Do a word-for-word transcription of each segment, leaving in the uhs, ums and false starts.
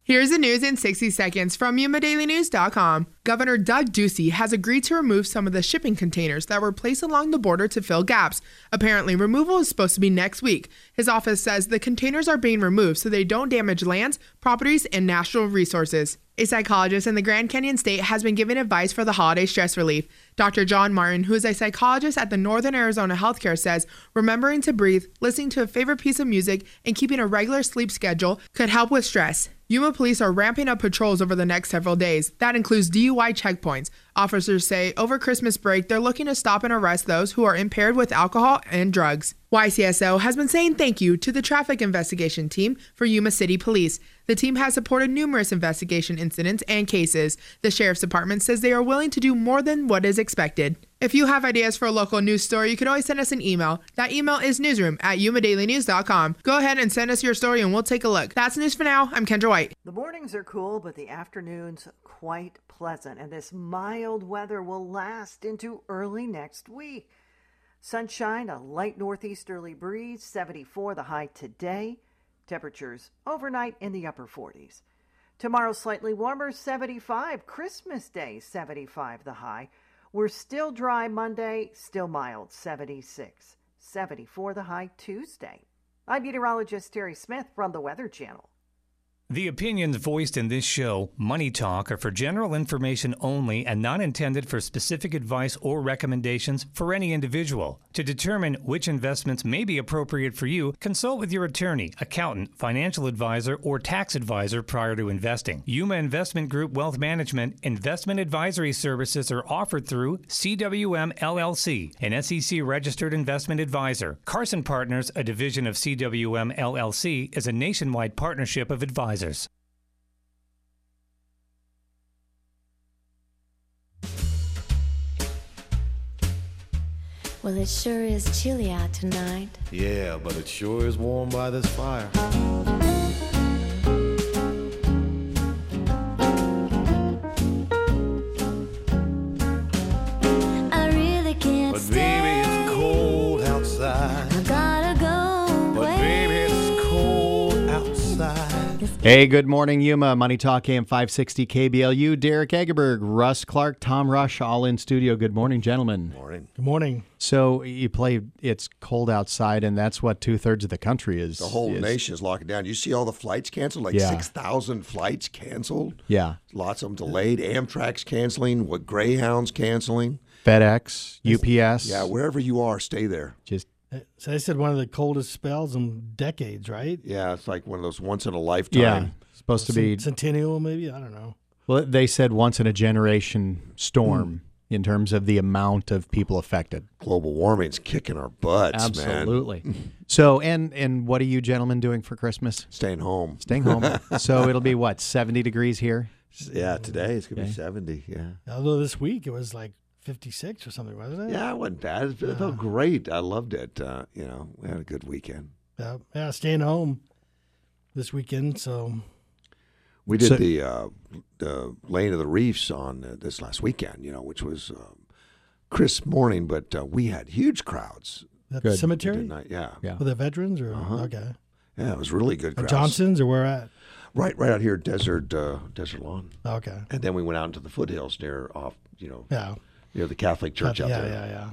Here's the news in sixty seconds from Yuma Daily News dot com. Governor Doug Ducey has agreed to remove some of the shipping containers that were placed along the border to fill gaps. Apparently, removal is supposed to be next week. His office says the containers are being removed so they don't damage lands, properties, and natural resources. A psychologist in the Grand Canyon State has been giving advice for the holiday stress relief. Doctor John Martin, who is a psychologist at the Northern Arizona Healthcare, says remembering to breathe, listening to a favorite piece of music, and keeping a regular sleep schedule could help with stress. Yuma police are ramping up patrols over the next several days. That includes D U I checkpoints. Officers say over Christmas break, they're looking to stop and arrest those who are impaired with alcohol and drugs. Y C S O has been saying thank you to the traffic investigation team for Yuma City Police. The team has supported numerous investigation incidents and cases. The Sheriff's Department says they are willing to do more than what is expected. If you have ideas for a local news story, you can always send us an email. That email is newsroom at Yuma Daily News dot com. Go ahead and send us your story and we'll take a look. That's news for now. I'm Kendra White. The mornings are cool, but the afternoons quite pleasant, and this mild weather will last into early next week. Sunshine, a light northeasterly breeze, seventy-four the high today. Temperatures overnight in the upper forties. Tomorrow slightly warmer, seventy-five. Christmas Day, seventy-five the high. We're still dry Monday, still mild, seventy-six. seventy-four the high Tuesday. I'm meteorologist Terry Smith from the Weather Channel. The opinions voiced in this show, Money Talk, are for general information only and not intended for specific advice or recommendations for any individual. To determine which investments may be appropriate for you, consult with your attorney, accountant, financial advisor, or tax advisor prior to investing. Yuma Investment Group Wealth Management investment advisory services are offered through C W M L L C, an S E C-registered investment advisor. Carson Partners, a division of C W M L L C, is a nationwide partnership of advisors. Well, it sure is chilly out tonight. Yeah, but it sure is warm by this fire. I really can't But stay. baby, it's cold outside. I gotta go But away. baby, it's cold outside. Hey, good morning, Yuma. Money Talk A M five sixty K B L U. Derek Egerberg, Russ Clark, Tom Rush, all in studio. Good morning, gentlemen. Morning. Good morning. So you play It's Cold Outside, and that's what two-thirds of the country is. The whole is. nation is locking down. You see all the flights canceled, like Yeah. six thousand flights canceled. Yeah. Lots of them delayed. Amtrak's canceling. What Greyhound's canceling. FedEx, U P S. Yeah, wherever you are, stay there. Just So they said one of the coldest spells in decades, right? Yeah, it's like one of those once in a lifetime. yeah. Supposed to be. Centennial, maybe? I don't know. Well, they said once in a generation storm in terms of the amount of people affected. Global warming's kicking our butts, man. Absolutely. So, and and what are you gentlemen doing for Christmas? Staying home. Staying home. So it'll be what, seventy degrees here? Yeah, today it's gonna Okay. be seventy. Yeah. Although this week it was like fifty-six or something, wasn't it? Yeah, it wasn't bad. It felt great. I loved it. Uh, you know, we had a good weekend. Yeah, yeah, staying home this weekend. So We did So- the uh, the Lane of the Reefs on uh, this last weekend, you know, which was um, crisp morning, but uh, we had huge crowds. that Good. cemetery Night. Yeah. Yeah. with the veterans, or Uh-huh. okay, Yeah, it was really good or crowds. Johnson's, or where at? Right, right out here, Desert uh, Desert Lawn. Okay, And then we went out into the foothills near off, you know, yeah, near the Catholic Church yeah, out yeah, there. yeah, yeah.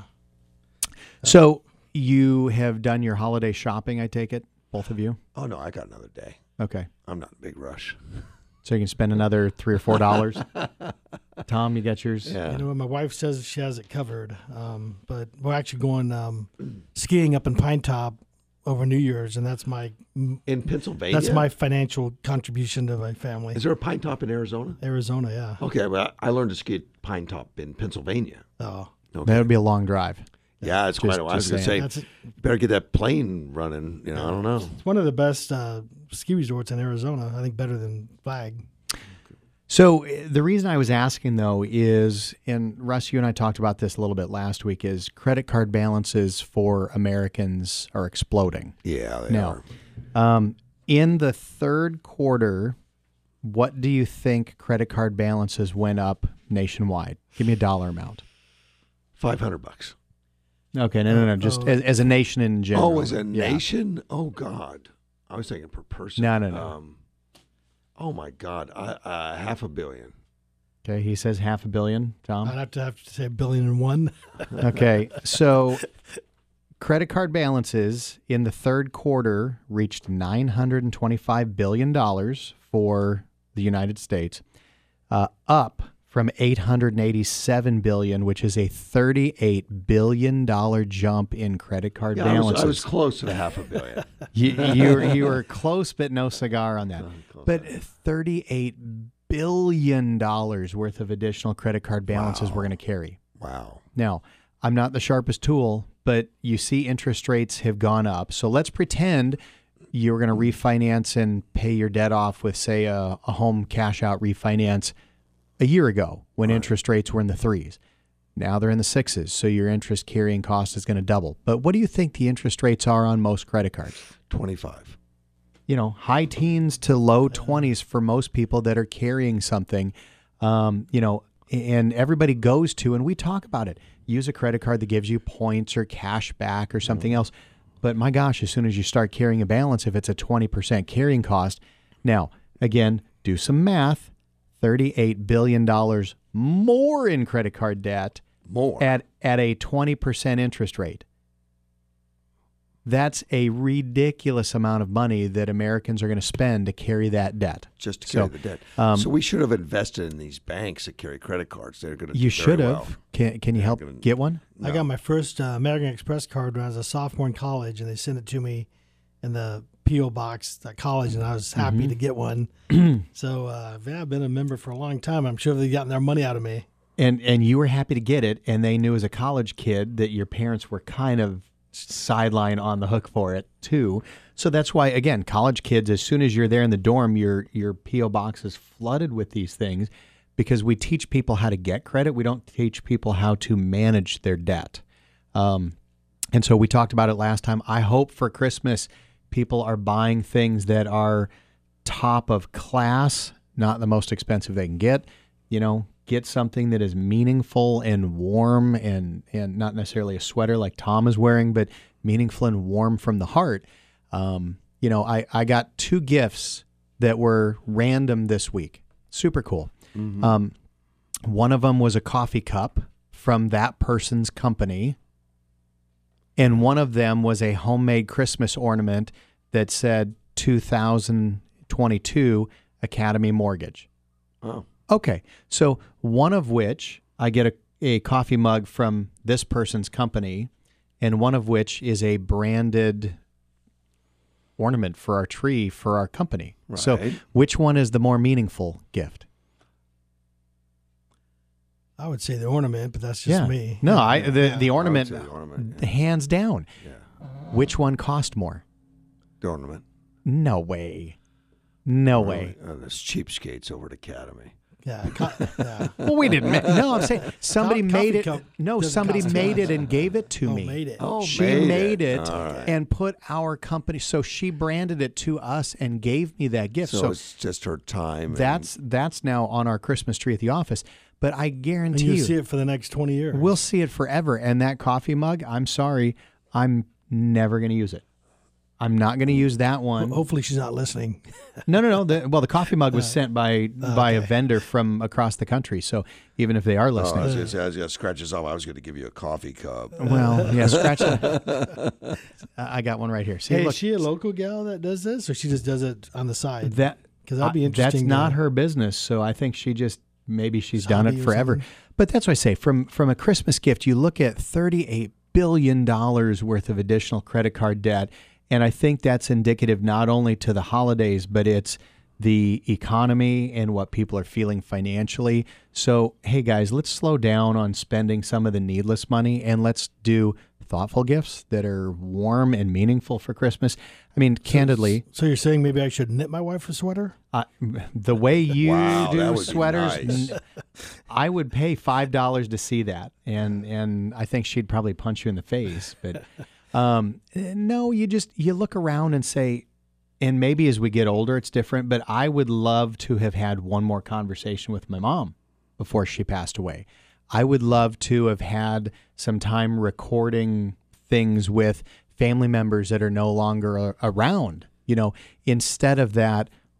So you have done your holiday shopping, I take it, both of you? Oh no, I got another day. Okay. I'm not in a big rush. So you can spend another three or four dollars. Tom, you got yours? Yeah. You know what? My wife says she has it covered, um, but we're actually going um, skiing up in Pine Top over New Year's, and that's my In Pennsylvania? that's my financial contribution to my family. Is there a pine top in Arizona? Arizona, yeah. Okay, well, I learned to ski at Pine Top in Pennsylvania. Oh, Okay. That would be a long drive. Yeah, it's quite Just- a while. I was just going to say, That's it. better get that plane running. You know, I don't know. It's one of the best uh, ski resorts in Arizona. I think better than Flag. So uh, the reason I was asking, though, is, and Russ, you and I talked about this a little bit last week, is credit card balances for Americans are exploding. Yeah, they Now, are. um, in the third quarter, what do you think credit card balances went up nationwide? Give me a dollar amount. Five hundred bucks. Okay, no, no, no, just Oh. as, as a nation in general. Oh, as a Yeah. nation? Oh God, I was thinking per person. No, no, no. Um, Oh my God, uh, uh, half a billion. Okay, he says half a billion, Tom. I'd have to have to say a billion and one. Okay, so credit card balances in the third quarter reached nine hundred twenty-five billion dollars for the United States, uh, up from eight hundred eighty-seven billion dollars, which is a thirty-eight billion dollars jump in credit card Yeah, I was, balances. I was close to the half a billion. you, you, were, you were close, but no cigar on that. But thirty-eight billion dollars worth of additional credit card balances Wow. we're going to carry. Wow. Now, I'm not the sharpest tool, but you see interest rates have gone up. So let's pretend you're going to refinance and pay your debt off with, say, a, a home cash out refinance a year ago when Right. interest rates were in the threes. Now they're in the sixes, so your interest carrying cost is going to double. But what do you think the interest rates are on most credit cards? twenty-five. You know, high teens to low twenties for most people that are carrying something, um, you know, and everybody goes to, and we talk about it, use a credit card that gives you points or cash back or something else. But my gosh, as soon as you start carrying a balance, if it's a twenty percent carrying cost, now, again, do some math, thirty-eight billion dollars more in credit card debt More. at, at a twenty percent interest rate. That's a ridiculous amount of money that Americans are going to spend to carry that debt. Just to carry So, the debt. um, so we should have invested in these banks that carry credit cards. They're going to You do very should have. well. Can Can you help gonna- get one? I got my first uh, American Express card when I was a sophomore in college, and they sent it to me in the P O box at college, and I was happy Mm-hmm. to get one. so uh, yeah, I've been a member for a long time. I'm sure they've gotten their money out of me. And and you were happy to get it, and they knew as a college kid that your parents were kind of sideline on the hook for it too. So that's why, again, college kids, as soon as you're there in the dorm, your your P O box is flooded with these things because we teach people how to get credit. We don't teach people how to manage their debt. Um, and so we talked about it last time. I hope for Christmas people are buying things that are top of class, not the most expensive they can get. You know, get something that is meaningful and warm and, and not necessarily a sweater like Tom is wearing, but meaningful and warm from the heart. Um, you know, I, I got two gifts that were random this week. Super cool. Mm-hmm. Um, one of them was a coffee cup from that person's company. And one of them was a homemade Christmas ornament that said two thousand twenty-two Academy Mortgage. Oh. Okay, so one of which I get a, a coffee mug from this person's company, and one of which is a branded ornament for our tree for our company. So Right. which one is the more meaningful gift? I would say the ornament, but that's just yeah. me. No, I the, Yeah. the ornament, I would say the ornament, yeah. hands down. Yeah. Which one cost more? The ornament. No way. No way. Uh, those cheapskates over at Academy. Yeah, co- yeah. Well, we didn't. Ma- no, I'm saying somebody Co- made coffee it. cup No, doesn't somebody cost made much. it and gave it to Oh, me. made it. Oh, She made, made it, it, All right. and put our company. So she branded it to us and gave me that gift. so, So, it's just her time. and- that's that's now on our Christmas tree at the office. But I And guarantee you you, see it for the next twenty years. we'll see it forever. And that coffee mug, I'm sorry, I'm never going to use it. I'm not going to use that one. Hopefully, she's not listening. No, no, no. The, well, the coffee mug was sent by by a okay. vendor from across the country. So even if they are Oh, I listening, was going to say, I was going to scratch this off. I was going to give you a coffee cup. well, yeah, scratch it. I got one right here. See, Hey, look, is she a local gal that does this, or she just does it on the side? that 'Cause that'd be I- interesting That's not to- her business. So I think she just maybe she's His done it hobby or forever. something? But that's what I say. From from a Christmas gift, you look at thirty-eight billion dollars worth of additional credit card debt, and I think that's indicative not only to the holidays, but it's the economy and what people are feeling financially. So, hey guys, let's slow down on spending some of the needless money and let's do thoughtful gifts that are warm and meaningful for Christmas. I mean, candidly, So you're saying maybe I should knit my wife a sweater? uh, the way you Wow, that do would be sweaters, nice. n- I would pay five dollars to see that, and and I think she'd probably punch you in the face. But um, no, you just you look around and say, and maybe as we get older, it's different. But I would love to have had one more conversation with my mom before she passed away. I would love to have had some time recording things with family members that are no longer a- around. You know, instead of that,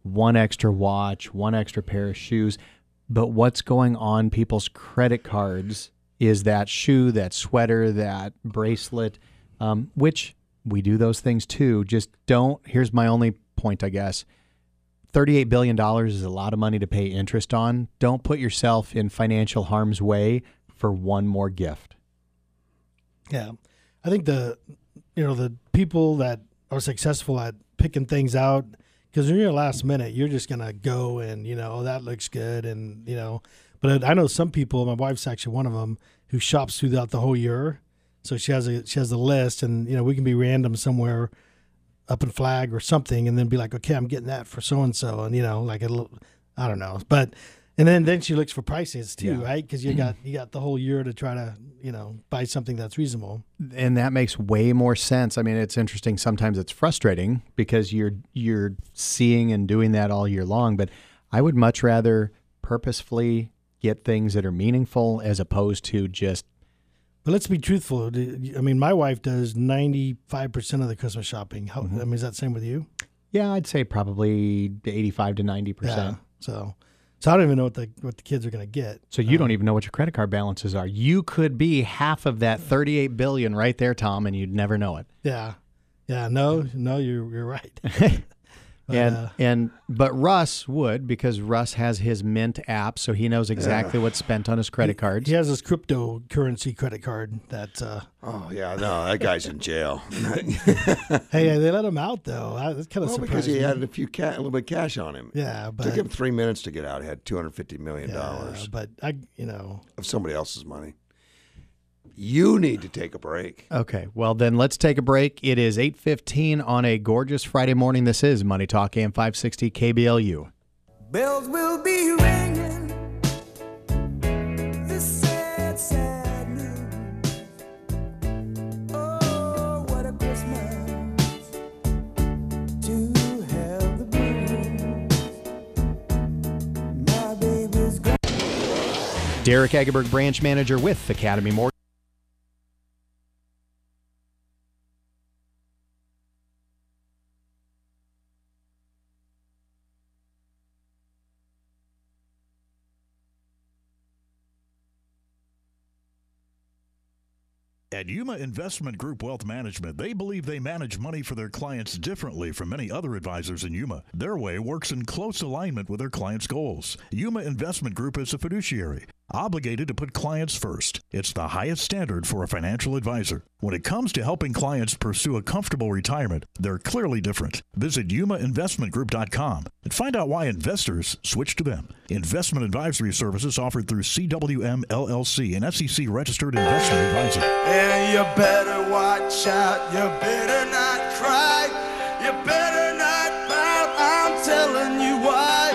one extra watch, one extra pair of shoes. But what's going on people's credit cards is that shoe, that sweater, that bracelet, um, which we do those things too. Just don't, here's my only point, I guess. thirty-eight billion dollars is a lot of money to pay interest on. Don't put yourself in financial harm's way for one more gift. Yeah. I think the, you know, the people that are successful at picking things out, because when you're last minute, you're just going to go and, you know, oh, that looks good. And, you know, but I know some people, my wife's actually one of them, who shops throughout the whole year. So she has a, she has a list, and, you know, we can be random somewhere up in Flag or something, and then be like, okay, I'm getting that for so-and-so. And, you know, like a little, I don't know. But, and then, then she looks for prices too, Yeah. right? Because you got, you got the whole year to try to, you know, buy something that's reasonable. And that makes way more sense. I mean, it's interesting. Sometimes it's frustrating because you're you're seeing and doing that all year long. But I would much rather purposefully get things that are meaningful as opposed to just. But let's be truthful. I mean, my wife does ninety-five percent of the Christmas shopping. How, Mm-hmm. I mean, is that the same with you? Yeah, I'd say probably eighty-five to ninety percent. So, so I don't even know what the what the kids are going to get. So you don't even know what your credit card balances are. You could be half of that thirty-eight billion dollars right there, Tom, and you'd never know it. Yeah, yeah. No, no, you're you're right. But, and uh, and but Russ would, because Russ has his Mint app, so he knows exactly what's spent on his credit cards. he has his cryptocurrency credit card. That uh, Oh yeah, no, that guy's in jail. hey, they let him out though. I, that's kind of Well, surprising. because he had a few ca- a little bit of cash on him. Yeah, but Took him three minutes to get out. He had two hundred fifty million yeah, dollars but I, you know, of somebody else's money. You need to take a break. Okay, well then let's take a break. It is eight fifteen on a gorgeous Friday morning. This is Money Talk A M five sixty K B L U. Bells will be ringing. This sad, sad news. Oh, what a Christmas to have the blues. My baby's gone. Derek Egerberg, branch manager with Academy Mortgage. At Yuma Investment Group Wealth Management, they believe they manage money for their clients differently from many other advisors in Yuma. Their way works in close alignment with their clients' goals. Yuma Investment Group is a fiduciary, obligated to put clients first. It's the highest standard for a financial advisor. When it comes to helping clients pursue a comfortable retirement, they're clearly different. Visit yuma investment group dot com and find out why investors switch to them. Investment advisory services offered through C W M L L C, an S E C-registered investment advisor. And you better watch out. You better not cry. You better not pout. I'm telling you why.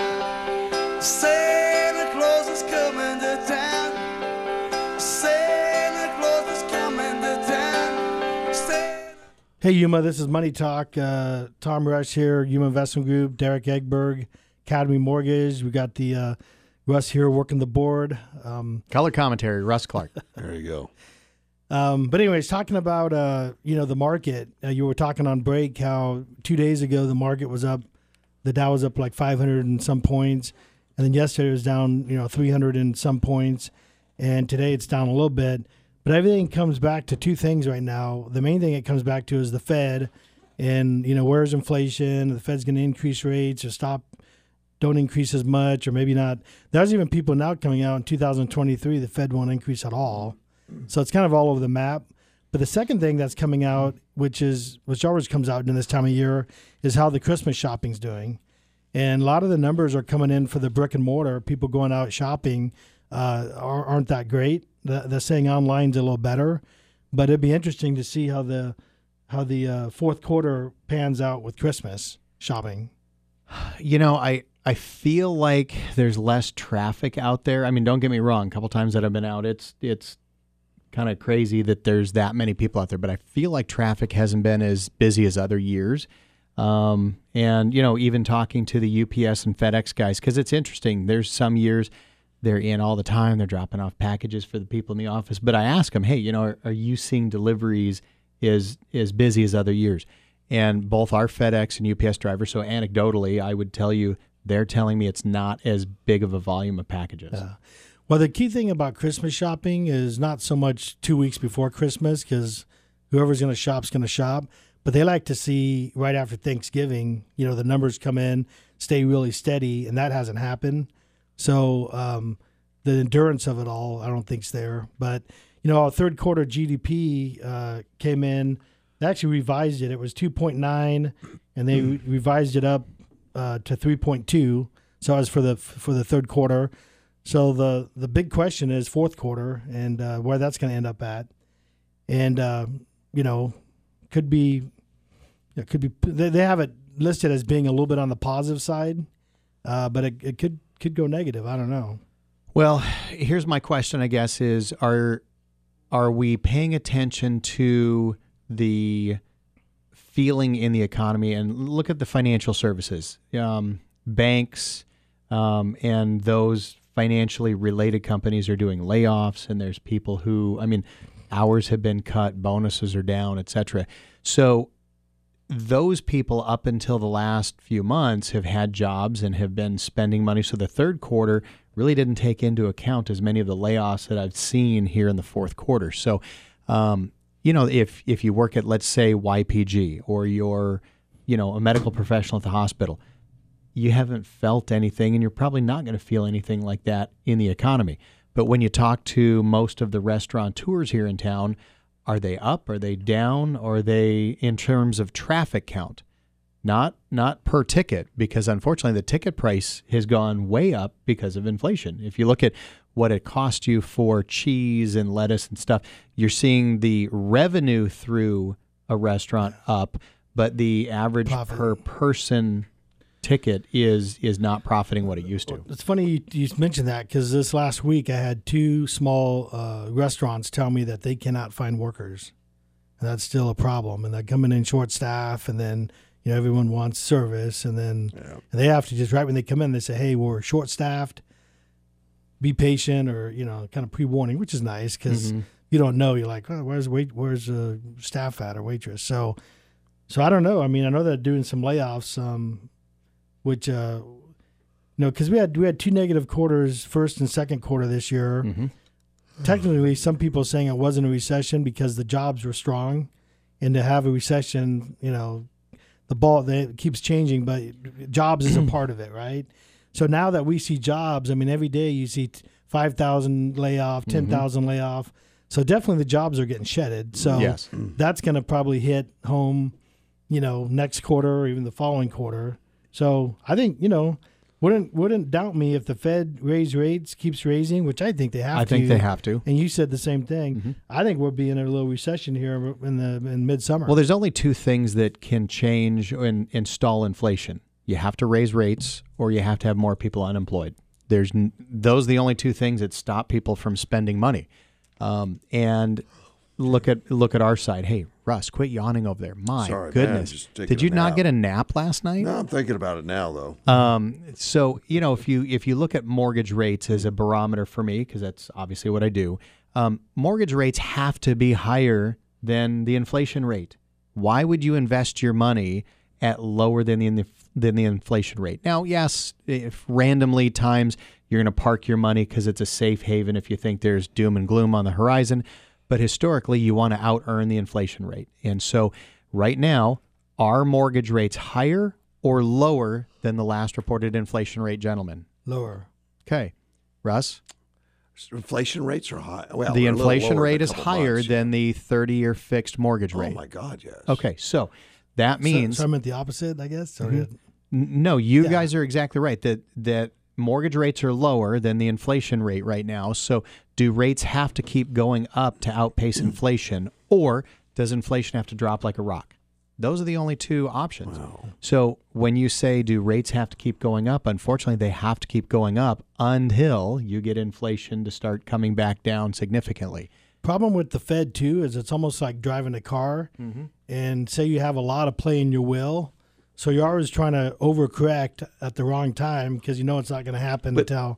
Santa Claus is coming to town. Santa Claus is coming to town. Santa- Hey, Yuma, this is Money Talk. Uh, Tom Rush here, Yuma Investment Group, Derek Eggberg, Academy Mortgage. We got the uh, Russ here working the board. Um, Color commentary, Russ Clark. There you go. Um, but anyways, talking about, uh, you know, the market, uh, you were talking on break how two days ago the market was up, the Dow was up like five hundred and some points. And then yesterday it was down, you know, three hundred and some points. And today it's down a little bit. But everything comes back to two things right now. The main thing it comes back to is the Fed. And, you know, where's inflation? The Fed's going to increase rates or stop, don't increase as much, or maybe not. There's even people now coming out in two thousand twenty-three, the Fed won't increase at all. So it's kind of all over the map. But the second thing that's coming out, which is which always comes out in this time of year, is how the Christmas shopping's doing. And a lot of the numbers are coming in for the brick and mortar. People going out shopping uh, are, aren't that great. The, the saying online's a little better, but it'd be interesting to see how the how the uh, fourth quarter pans out with Christmas shopping. You know, I I feel like there's less traffic out there. I mean, don't get me wrong. A couple times that I've been out, it's it's kind of crazy that there's that many people out there. But I feel like traffic hasn't been as busy as other years. Um, and, you know, even talking to the U P S and FedEx guys, because it's interesting. There's some years they're in all the time. They're dropping off packages for the people in the office. But I ask them, hey, you know, are, are you seeing deliveries as, as busy as other years? and both our FedEx and U P S drivers, so anecdotally, I would tell you they're telling me it's not as big of a volume of packages. Yeah. Well, the key thing about Christmas shopping is not so much two weeks before Christmas, because whoever's going to shop is going to shop, but they like to see right after Thanksgiving, you know, the numbers come in, stay really steady, and that hasn't happened. So um, the endurance of it all, I don't think is there. But, you know, our third quarter G D P uh, came in. They actually revised it. It was two point nine, and they re- revised it up uh, to three point two. So as for the for the third quarter. So the the big question is fourth quarter and uh, where that's going to end up at. And, uh, you know, could be, it could be, they, they have it listed as being a little bit on the positive side, uh, but it, it could could go negative. I don't know. Well, here's my question, I guess, is are are we paying attention to the feeling in the economy? And look at the financial services, um, banks, um, and those financially related companies are doing layoffs, and there's people who, I mean, hours have been cut, bonuses are down, et cetera. So those people up until the last few months have had jobs and have been spending money. So the third quarter really didn't take into account as many of the layoffs that I've seen here in the fourth quarter. So, um, you know, if if you work at, let's say, Y P G, or you're, you know, a medical professional at the hospital, you haven't felt anything, and you're probably not going to feel anything like that in the economy. But when you talk to most of the restaurateurs here in town, are they up? Are they down? Or are they in terms of traffic count? Not not per ticket, because unfortunately the ticket price has gone way up because of inflation. If you look at what it cost you for cheese and lettuce and stuff, you're seeing the revenue through a restaurant up, but the average Profit. per person ticket is is not profiting what it used to. It's funny you, you mentioned that, because this last week I had two small uh, restaurants tell me that they cannot find workers, and that's still a problem. And they're coming in short staff, and then, you know, everyone wants service, and then Yeah. and they have to just, right when they come in, they say, "Hey, we're short staffed. Be patient," or, you know, kind of pre warning, which is nice, because Mhm. you don't know. You're like, "Oh, where's wait, where's uh, staff at, or waitress?" So, so I don't know. I mean, I know they're doing some layoffs. Um, Which, uh, you know, because we had we had two negative quarters, first and second quarter this year. Mm-hmm. Technically, some people saying it wasn't a recession because the jobs were strong, and to have a recession, you know, the ball they, it keeps changing, but jobs is a part of it, right? So now that we see jobs, I mean, every day you see five thousand layoff, ten thousand mm-hmm. layoff. So definitely the jobs are getting shedded. So yes. that's going to probably hit home, you know, next quarter or even the following quarter. So I think, you know, wouldn't wouldn't doubt me if the Fed raise rates, keeps raising, which I think they have I to. think they have to. And you said the same thing. Mm-hmm. I think we'll be in a little recession here in the in midsummer. Well, there's only two things that can change and install inflation. You have to raise rates, or you have to have more people unemployed. There's n- those are the only two things that stop people from spending money. Um, and look at look at our side. Hey, Russ, quit yawning over there. My Sorry, man, goodness. just taking Did you a not nap. get a nap last night? No, I'm thinking about it now, though. Um, so, you know, if you if you look at mortgage rates as a barometer for me, because that's obviously what I do, um, mortgage rates have to be higher than the inflation rate. Why would you invest your money at lower than the than the inflation rate? Now, yes, if randomly times you're going to park your money because it's a safe haven if you think there's doom and gloom on the horizon. But historically, you want to out-earn the inflation rate. And so right now, are mortgage rates higher or lower than the last reported inflation rate, gentlemen? Lower. Okay. Russ? Inflation rates are high. Well, the they're a little inflation lower rate than a is couple higher months. than the thirty-year fixed mortgage rate. Oh, my God, yes. Okay, so that means... So, so I meant the opposite, I guess? So Mhm. yeah. N- No, you Yeah. guys are exactly right. That that mortgage rates are lower than the inflation rate right now. So do rates have to keep going up to outpace inflation, or does inflation have to drop like a rock? Those are the only two options. Wow. So when you say, do rates have to keep going up? Unfortunately, they have to keep going up until you get inflation to start coming back down significantly. Problem with the Fed, too, is it's almost like driving a car, Mm-hmm. and say you have a lot of play in your will, so you're always trying to overcorrect at the wrong time because you know it's not going to happen But- until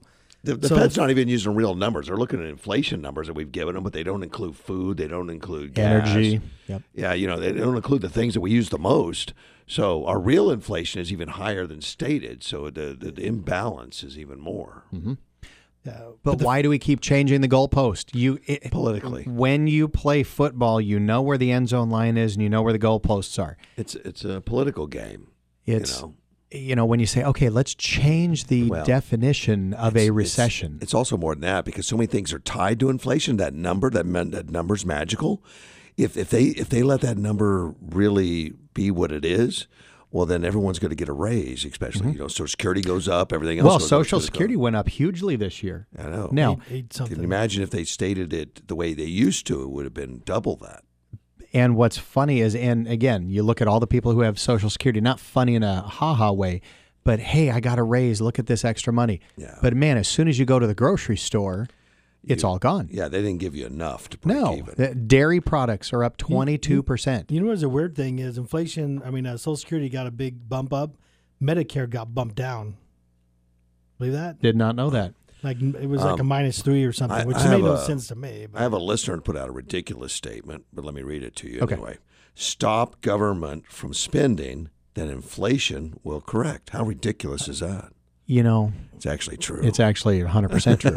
The, the So Fed's if- not even using real numbers. They're looking at inflation numbers that we've given them, but they don't include food. They don't include gas. Energy. Yep. Yeah, you know, they don't include the things that we use the most. So our real inflation is even higher than stated. So the, the, the imbalance is even more. Mm-hmm. Yeah, But why do we keep changing the goalpost? You it, Politically. when you play football, you know where the end zone line is, and you know where the goalposts are. It's it's a political game. It's you know, you know when you say, okay, let's change the Well, definition of it's- a it's- recession. It's, also more than that because so many things are tied to inflation. That number, that men- that number's magical. If if they if they let that number really be what it is, well, then everyone's going to get a raise. Especially you know, Social Security goes up, everything else. Mm-hmm. Well, goes Social up, Security went up hugely this year. I know. Now, Eight, eight something. Can you imagine if they stated it the way they used to? It would have been double that. and what's funny is, and again, you look at all the people who have Social Security, not funny in a ha-ha way, but hey, I got a raise. Look at this extra money. Yeah. But man, as soon as you go to the grocery store, it's all gone. Yeah, they didn't give you enough to break No, even. the dairy products are up twenty-two percent. You know what's the weird thing is inflation. I mean, uh, Social Security got a big bump up. Medicare got bumped down. Believe that? Did not know that. Like it was like a Um, minus three or something, I- which I made have no a- sense to me. But I have a listener who put out a ridiculous statement, but let me read it to you Okay. anyway. Stop government from spending, then inflation will correct. How ridiculous is that? You know, It's actually true. it's actually one hundred percent true.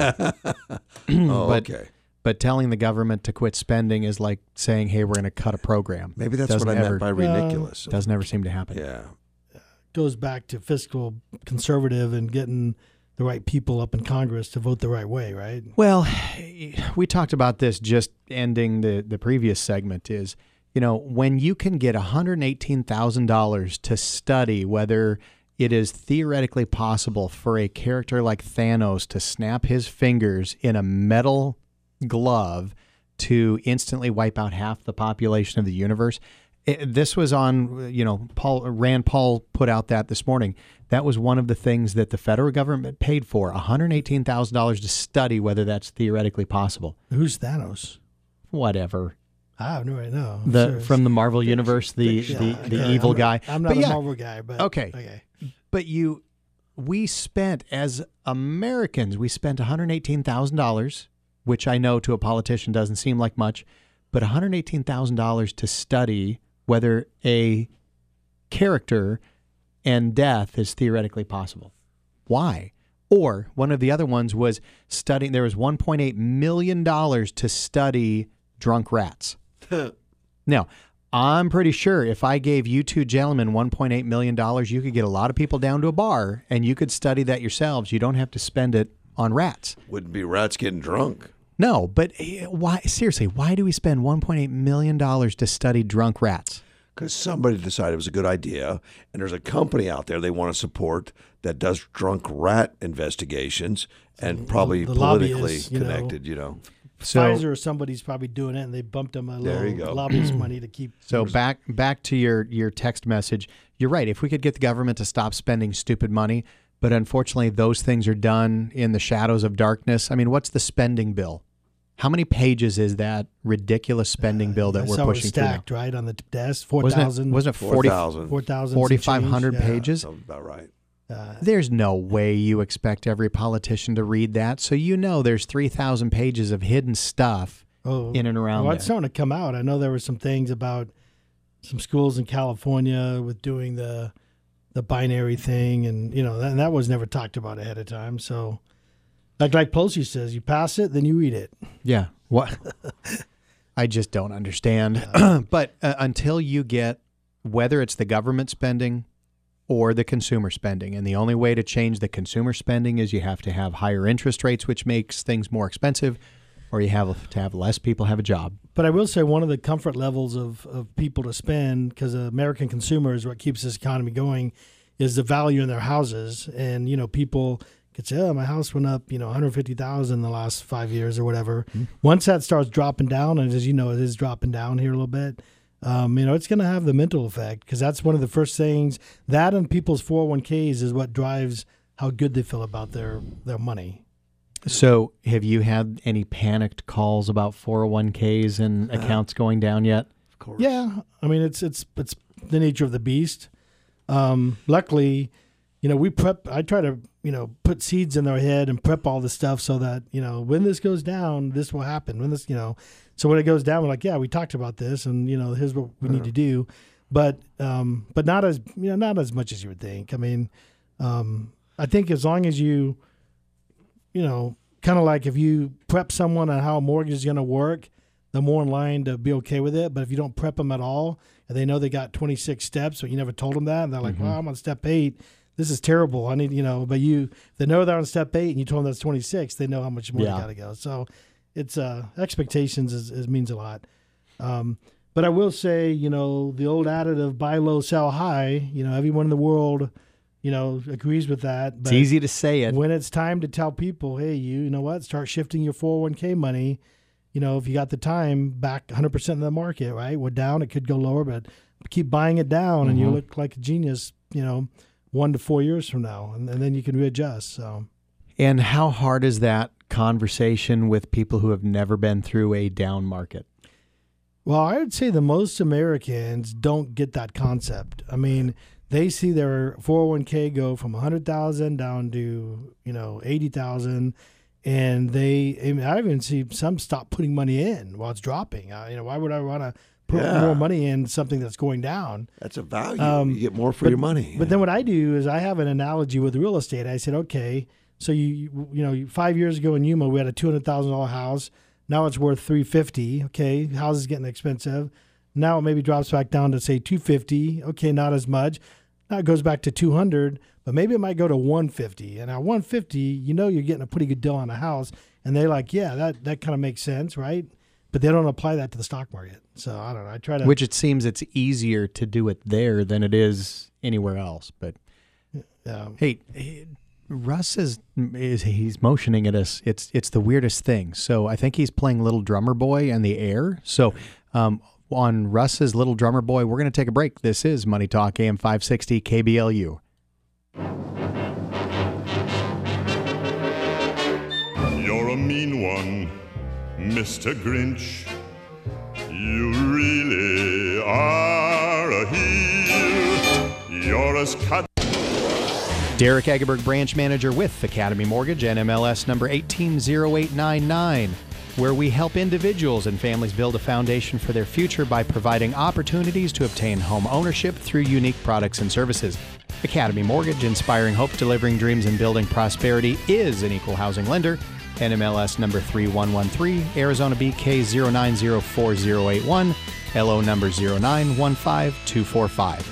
oh, but, okay. But telling the government to quit spending is like saying, hey, we're going to cut a program. Maybe that's Doesn't what I ever- meant by ridiculous. Doesn't ever seem to happen. yeah. goes back to fiscal conservative and getting the right people up in Congress to vote the right way, right? Well, we talked about this just ending the, the previous segment is, you know, when you can get one hundred eighteen thousand dollars to study whether it is theoretically possible for a character like Thanos to snap his fingers in a metal glove to instantly wipe out half the population of the universe. It, this was on, you know, Paul Rand Paul put out that this morning. That was one of the things that the federal government paid for, one hundred eighteen thousand dollars to study whether that's theoretically possible. Who's Thanos? Whatever. I have no idea. No, I'm The serious. from the Marvel universe, the Yeah, the, the okay. evil I'm guy. Not, I'm not But a yeah, Marvel guy, but okay. okay. But you, we spent as Americans, we spent one hundred eighteen thousand dollars, which I know to a politician doesn't seem like much, but one hundred eighteen thousand dollars to study whether a character and death is theoretically possible. Why? Or one of the other ones was studying, there was one point eight million dollars to study drunk rats. Now, I'm pretty sure if I gave you two gentlemen one point eight million dollars, you could get a lot of people down to a bar and you could study that yourselves. You don't have to spend it on rats. Wouldn't be rats getting drunk. No, but eh, why? Seriously, why do we spend one point eight million dollars to study drunk rats? Because somebody decided it was a good idea, and there's a company out there they want to support that does drunk rat investigations and probably the politically lobbyists, you know. connected, you know. So, Pfizer or somebody's probably doing it, and they bumped them a There you little go. lobbyist money to keep. so back back to your your text message. You're right. If we could get the government to stop spending stupid money, but unfortunately those things are done in the shadows of darkness. I mean, what's the spending bill? How many pages is that ridiculous spending bill that I we're saw it pushing through now? stacked right on the t- desk. Four Wasn't it, thousand. wasn't it Four forty, thousand. Four thousand. forty-five hundred pages? Sounds about right. There's no way you expect every politician to read that. So you know there's three thousand pages of hidden stuff Oh, in and around well, there. it's starting to come out. I know there were some things about some schools in California with doing the the binary thing, and you know, and that was never talked about ahead of time. So, like like Pelosi says, you pass it, then you eat it. Yeah. What? I just don't understand. But uh, until you get, whether it's the government spending or the consumer spending, and the only way to change the consumer spending is you have to have higher interest rates, which makes things more expensive, or you have to have less people have a job. But I will say one of the comfort levels of, of people to spend, because American consumers, what keeps this economy going, is the value in their houses. And, you know, people could say, oh, my house went up, you know, one hundred fifty thousand dollars in the last five years or whatever. Mm-hmm. Once that starts dropping down, and as you know, it is dropping down here a little bit, um, you know, it's going to have the mental effect, because that's one of the first things. That and people's four oh one k's is what drives how good they feel about their, their money. So have you had any panicked calls about four oh one k's and accounts going down yet? Of course. Yeah, I mean it's it's it's the nature of the beast. Um, luckily, you know, we prep. I try to, you know, put seeds in their head and prep all the stuff so that, you know, when this goes down, this will happen. When this, you know, so when it goes down, we're like, yeah, we talked about this, and you know, here's what we need to do. But, um, but not as, you know, not as much as you would think. I mean, um, I think as long as you, you know, kind of like if you prep someone on how a mortgage is going to work, they're more in line to be okay with it. But if you don't prep them at all, and they know they got twenty-six steps, but you never told them that, and they're like, mm-hmm. well, I'm on step eight. This is terrible. I need, you know, but you, they know they're on step eight, and you told them that's twenty-six. They know how much more yeah. they got to go. So it's uh, expectations is, is means a lot. Um, but I will say, you know, the old adage of buy low, sell high, you know, everyone in the world, you know, agrees with that. But it's easy to say it. When it's time to tell people, hey, you, you know what, start shifting your four oh one k money. You know, if you got the time, back one hundred percent of the market, right? We're down. It could go lower, but keep buying it down, mm-hmm. and you look like a genius, you know, one to four years from now, and, and then you can readjust. So, and how hard is that conversation with people who have never been through a down market? Well, I would say the most Americans don't get that concept. I mean, they see their four oh one k go from one hundred thousand down to, you know, eighty thousand, and they, I, mean, I even see some stop putting money in while it's dropping. Uh, you know, why would I want to put yeah. more money in something that's going down? That's a value. Um, you get more for but, your money. But then what I do is I have an analogy with real estate. I said, okay, so you you know, five years ago in Yuma, we had a two hundred thousand dollars house. Now it's worth three hundred fifty thousand dollars. Okay, house is getting expensive. Now it maybe drops back down to, say, two hundred fifty thousand dollars. Okay, not as much. Now it goes back to two hundred thousand dollars, but maybe it might go to one hundred fifty thousand dollars. And at one hundred fifty thousand dollars, you know you're getting a pretty good deal on a house. And they're like, yeah, that, that kind of makes sense, right? But they don't apply that to the stock market. So I don't know. I try to. Which it seems it's easier to do it there than it is anywhere else. But yeah. hey, Russ is is he's motioning at us. It's it's the weirdest thing. So I think he's playing Little Drummer Boy in the air. So um, on Russ's Little Drummer Boy, we're going to take a break. This is Money Talk A M five sixty K B L U. You're a mean one, Mister Grinch. You really are a heel. You're as cut. Derek Egerberg, branch manager with Academy Mortgage, N M L S number eighteen zero eight nine nine, where we help individuals and families build a foundation for their future by providing opportunities to obtain home ownership through unique products and services. Academy Mortgage, inspiring hope, delivering dreams, and building prosperity, is an equal housing lender. N M L S number three one one three, Arizona B K zero nine zero four zero eight one, L O number zero nine one five two four five.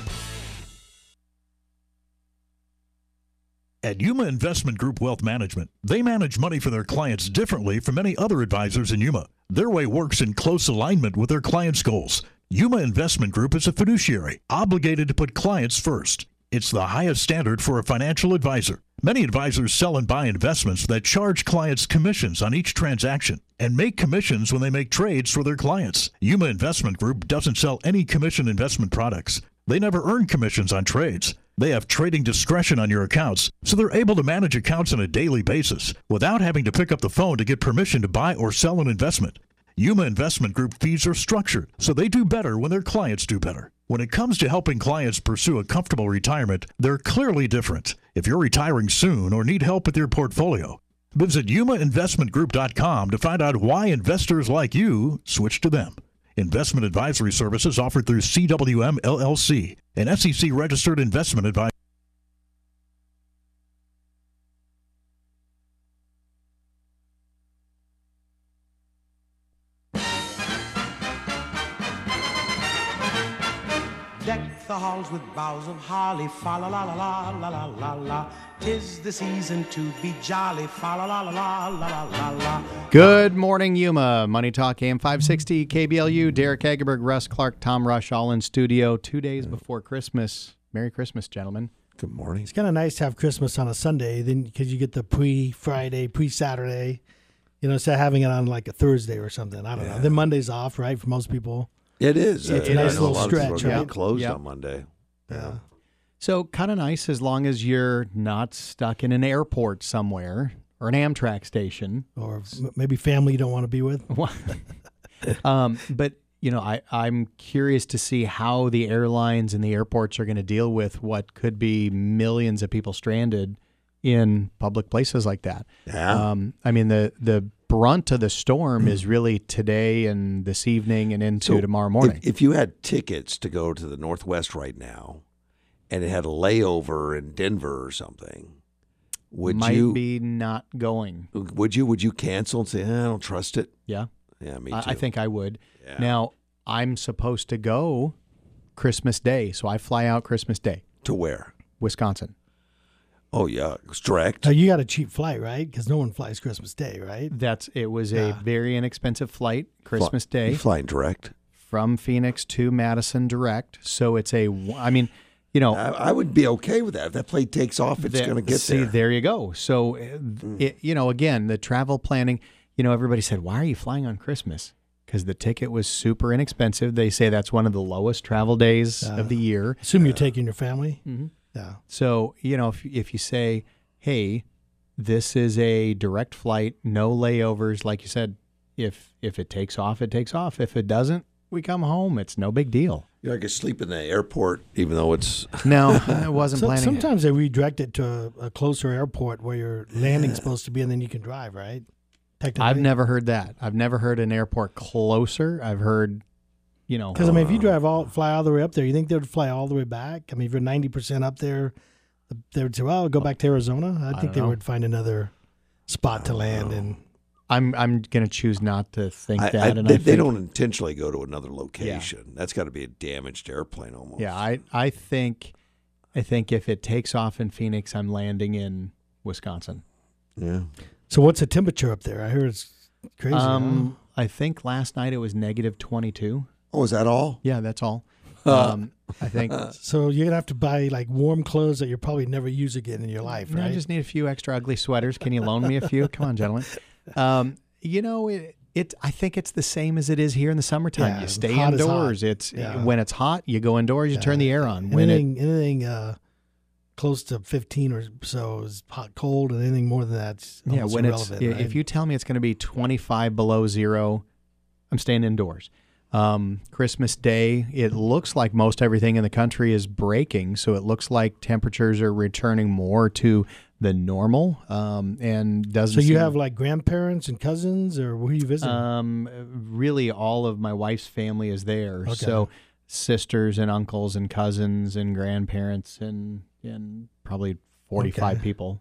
At Yuma Investment Group Wealth Management, they manage money for their clients differently from many other advisors in Yuma. Their way works in close alignment with their clients' goals. Yuma Investment Group is a fiduciary, obligated to put clients first. It's the highest standard for a financial advisor. Many advisors sell and buy investments that charge clients commissions on each transaction and make commissions when they make trades for their clients. Yuma Investment Group doesn't sell any commission investment products. They never earn commissions on trades. They have trading discretion on your accounts, so they're able to manage accounts on a daily basis without having to pick up the phone to get permission to buy or sell an investment. Yuma Investment Group fees are structured, so they do better when their clients do better. When it comes to helping clients pursue a comfortable retirement, they're clearly different. If you're retiring soon or need help with your portfolio, visit Yuma Investment Group dot com to find out why investors like you switch to them. Investment advisory services offered through C W M L L C, an S E C-registered investment advisor. Deck the halls with boughs of holly, fa la la la la la la la la. Tis the season to be jolly, fa la la la la la la la. Good morning, Yuma. Money Talk A M five sixty K B L U. Derek Egerberg, Russ Clark, Tom Rush, all in studio two days before Christmas. Merry Christmas, gentlemen. Good morning. It's kind of nice to have Christmas on a Sunday, then because you get the pre-Friday, pre-Saturday. You know, instead of having it on like a Thursday or something. I don't yeah. know. Then Monday's off, right, for most people. It is. It's uh, a nice a little lot stretch, of people are right? closed yep. on Monday. Yeah. So kind of nice as long as you're not stuck in an airport somewhere or an Amtrak station. Or maybe family you don't want to be with. um, but you know, I, I'm curious to see how the airlines and the airports are going to deal with what could be millions of people stranded in public places like that. Yeah. Um, I mean, the, the brunt of the storm is really today and this evening and into So tomorrow morning. If, if you had tickets to go to the Northwest right now and it had a layover in Denver or something, would Might you be not going. Would you? Would you cancel and say, eh, I don't trust it? Yeah. Yeah, me too. I, I think I would. Yeah. Now, I'm supposed to go Christmas Day, so I fly out Christmas Day. To where? Wisconsin. Oh, yeah. It's direct. Now, you got a cheap flight, right? Because no one flies Christmas Day, right? That's It was Yeah. a very inexpensive flight, Christmas Fly, Day. You're flying direct? From Phoenix to Madison direct. So it's a, I mean, you know. I, I would be okay with that. If that plane takes off, it's that- going to get see, there. there you go. So, uh, it, you know, again, the travel planning, you know, everybody said, why are you flying on Christmas? Because the ticket was super inexpensive. They say that's one of the lowest travel days Uh, of the year. Assume you're taking your family. Mhm. Yeah. So, you know, if, if you say, hey, this is a direct flight, no layovers, like you said, if if it takes off, it takes off. If it doesn't, we come home. It's no big deal. You know, I could sleep in the airport, even though it's... No, I wasn't So- planning it. Sometimes they redirect it to a, a closer airport where your landing's supposed to be, and then you can drive, right? Technically. I've never heard that. I've never heard an airport closer. I've heard, you know. Because I mean, if you drive all, fly all the way up there, you think they would fly all the way back? I mean, if you're ninety percent up there, they would say, "Well, go back to Arizona." I, I think don't they know. would find another spot to land in. I'm I'm going to choose not to think I, that. I, and they, I they think, don't intentionally go to another location. That's got to be a damaged airplane almost. Yeah, I I think I think if it takes off in Phoenix, I'm landing in Wisconsin. Yeah. So, what's the temperature up there? I hear it's crazy. Um, I think last night it was negative twenty-two. Oh, is that all? Yeah, that's all. Um, I think. huh? So you're gonna have to buy like warm clothes that you'll probably never use again in your life, No, right? I just need a few extra ugly sweaters. Can you loan me a few? Come on, gentlemen. Um, you know, it, it. I think it's the same as it is here in the summertime. Yeah, you stay hot is hot. indoors. It's Yeah. when it's hot, you go indoors. You turn the air on. When it, anything, anything uh, close to fifteen or so is hot, cold, and anything more than that's yeah, almost when it's irrelevant, right? if you tell me it's going to be twenty-five below zero, I'm staying indoors. Um, Christmas Day, it looks like most everything in the country is breaking, so it looks like temperatures are returning more to the normal. Um, and doesn't So you seem- have like grandparents and cousins, or who are you visiting? Um, really, all of my wife's family is there. Okay. So sisters and uncles and cousins and grandparents and and probably forty-five Okay. people.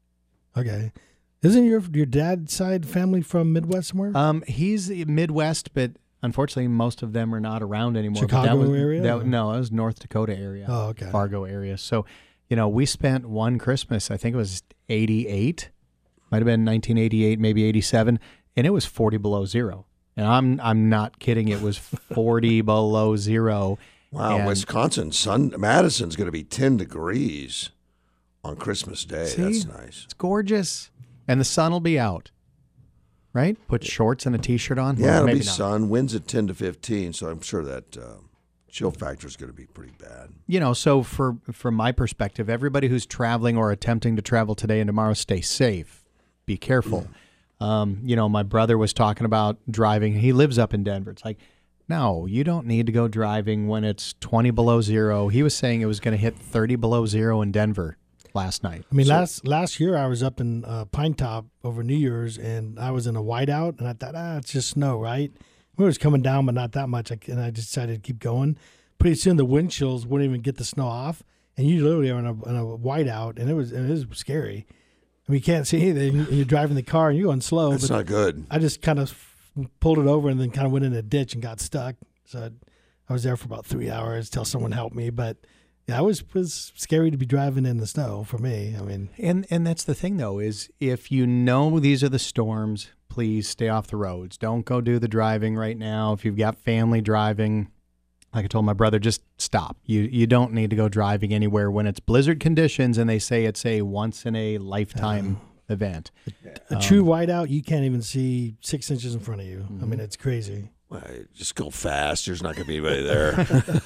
Okay, isn't your your dad's side family from Midwest somewhere? Um, he's Midwest, but unfortunately, most of them are not around anymore. But that Chicago was, area, that- or- no, it was North Dakota area. Oh, okay. Fargo area. So, you know, we spent one Christmas. I think it was eighty-eight. Might have been nineteen eighty-eight, maybe eighty-seven, and it was forty below zero. And I'm I'm not kidding. It was forty below zero. Wow, And- Wisconsin, sun, Madison's going to be ten degrees on Christmas Day. See? That's nice. It's gorgeous, and the sun will be out. Right? Put shorts and a t-shirt on. Yeah, Well, it'll maybe be not. sun. Winds at ten to fifteen, so I'm sure that uh, chill factor is going to be pretty bad. You know, so for from my perspective, everybody who's traveling or attempting to travel today and tomorrow, stay safe. Be careful. Um, you know, my brother was talking about driving. He lives up in Denver. It's like, no, you don't need to go driving when it's twenty below zero. He was saying it was going to hit thirty below zero in Denver last night. I mean, So- last last year I was up in uh, Pine Top over New Year's, and I was in a whiteout, and I thought, ah, it's just snow, right? It was coming down, but not that much, I, and I decided to keep going. Pretty soon, the wind chills wouldn't even get the snow off, and you literally are in a, in a whiteout, and it was and it was scary. I mean, you can't see anything. and You're driving the car, and you're going slow. That's but not good. I just kind of pulled it over and then kind of went in a ditch and got stuck. So I was there for about three hours till someone helped me, but. Yeah, it was was scary to be driving in the snow for me. I mean, And and that's the thing though, is if you know these are the storms, please stay off the roads. Don't go do the driving right now. If you've got family driving, like I told my brother, just stop. You you don't need to go driving anywhere when it's blizzard conditions and they say it's a once in a lifetime event. a true whiteout, you can't even see six inches in front of you. I mean, it's crazy. Well, just go fast. There's not going to be anybody there.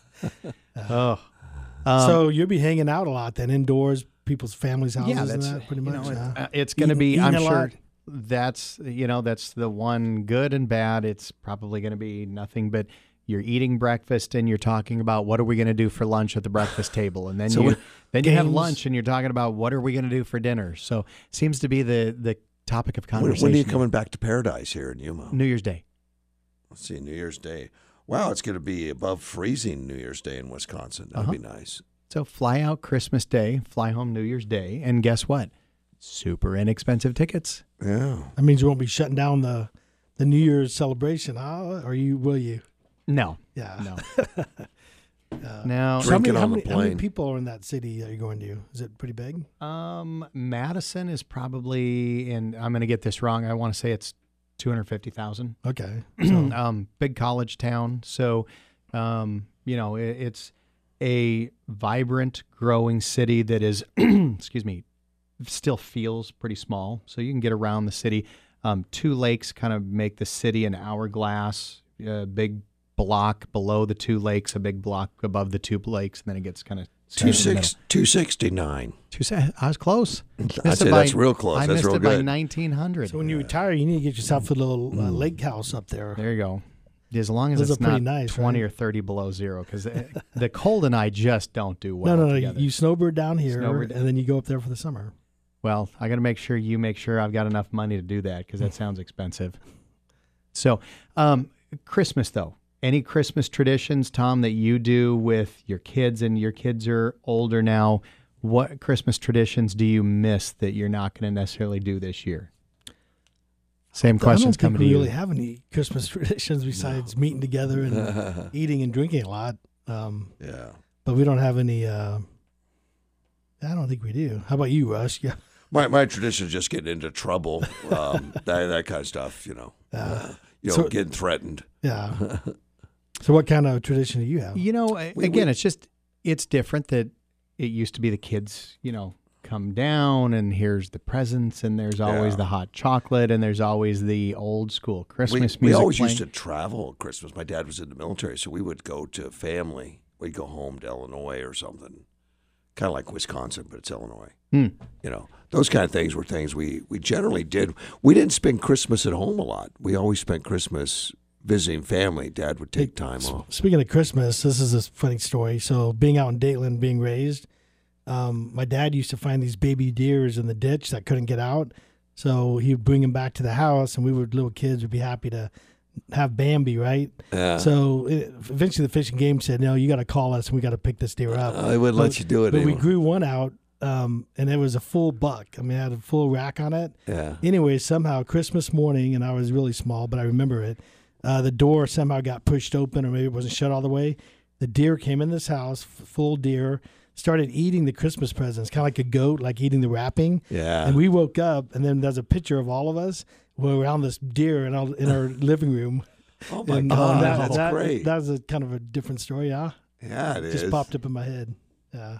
Oh. Um, So you'll be hanging out a lot then, indoors, people's families' houses yeah, and that's that, pretty you much. know, it- huh? uh, it's going to Eating- be. eating I'm a sure. lot? that's, you know, that's the one good and bad. It's probably going to be nothing but you're eating breakfast and you're talking about what are we going to do for lunch at the breakfast table. And then So you what- then you have games- lunch and you're talking about what are we going to do for dinner. So it seems to be the, the topic of When, conversation. when are you coming back to Paradise here in Yuma? New Year's Day. Let's see, New Year's Day. Wow, it's going to be above freezing New Year's Day in Wisconsin. That'd Uh-huh. be nice. So fly out Christmas Day, fly home New Year's Day, and guess what? Super inexpensive tickets. Yeah. That means you won't be shutting down the the New Year's celebration, huh? Or you will you? No. Yeah. No. Uh, Now, so how many, Drinking how, on the many, how many plane. people are in that city are you going to? Is it pretty big? Um, Madison is probably, and I'm going to get this wrong. I want to say it's two hundred fifty thousand. Okay. um, big college town. So, um, you know, it, it's a vibrant, growing city that is, excuse me, still feels pretty small. So you can get around the city. Um, two lakes kind of make the city an hourglass, a big block below the two lakes, a big block above the two lakes, and then it gets kind of Two six two sixty nine. Two se- I was close. I'd Missed say it by- that's real close. I That's missed real it by good. nineteen hundred. So when you retire, you need to get yourself a little uh, lake house up there. There you go. As long as Those it's are pretty not nice, twenty right? or thirty below zero, because the cold and I just don't do well no, no, no. together. You snowbird down here, Snowbird- and then you go up there for the summer. Well, I got to make sure you make sure I've got enough money to do that, because that sounds expensive. So, um, Christmas though. Any Christmas traditions, Tom, that you do with your kids, and your kids are older now? What Christmas traditions do you miss that you're not going to necessarily do this year? Same questions I don't coming think we to really you. have any Christmas traditions besides meeting together and eating and drinking a lot. Um, Yeah. But we don't have any. Uh, I don't think we do. How about you, Rush? Yeah. My my tradition is just getting into trouble, um, that that kind of stuff. You know, uh, you know, so- getting threatened. Yeah. So what kind of tradition do you have? You know, a- We- again, we- it's just, it's different that it used to be the kids, you know, come down and here's the presents and there's always Yeah. the hot chocolate and there's always the old school We, Christmas we music always playing. used to travel at Christmas. My dad was in the military, so we would go to family. We'd go home to Illinois or something, kind of like Wisconsin, but it's Illinois. Hmm. You know, those kind of things were things we, we generally did. We didn't spend Christmas at home a lot. We always spent Christmas visiting family. Dad would take time off. Speaking of Christmas, this is a funny story. So being out in Dayton, being raised, um, my dad used to find these baby deers in the ditch that couldn't get out. So he would bring them back to the house, and we would, little kids, would be happy to have Bambi, right? Yeah. So it, eventually the fishing game said, no, you got to call us and we got to pick this deer up. I wouldn't let you do it But we anymore. grew one out, um, and it was a full buck. I mean, it had a full rack on it. Yeah. Anyway, somehow Christmas morning, and I was really small, but I remember it. Uh, the door somehow got pushed open, or maybe it wasn't shut all the way. The deer came in this house, f- full deer, started eating the Christmas presents, kind of like a goat, like eating the wrapping. Yeah. And we woke up, and then there's a picture of all of us. We're around this deer in our, in our living room. Oh my And, God, uh, that, that's that, great. That was a kind of a different story, yeah. Yeah, it Just is. popped up in my head. Yeah.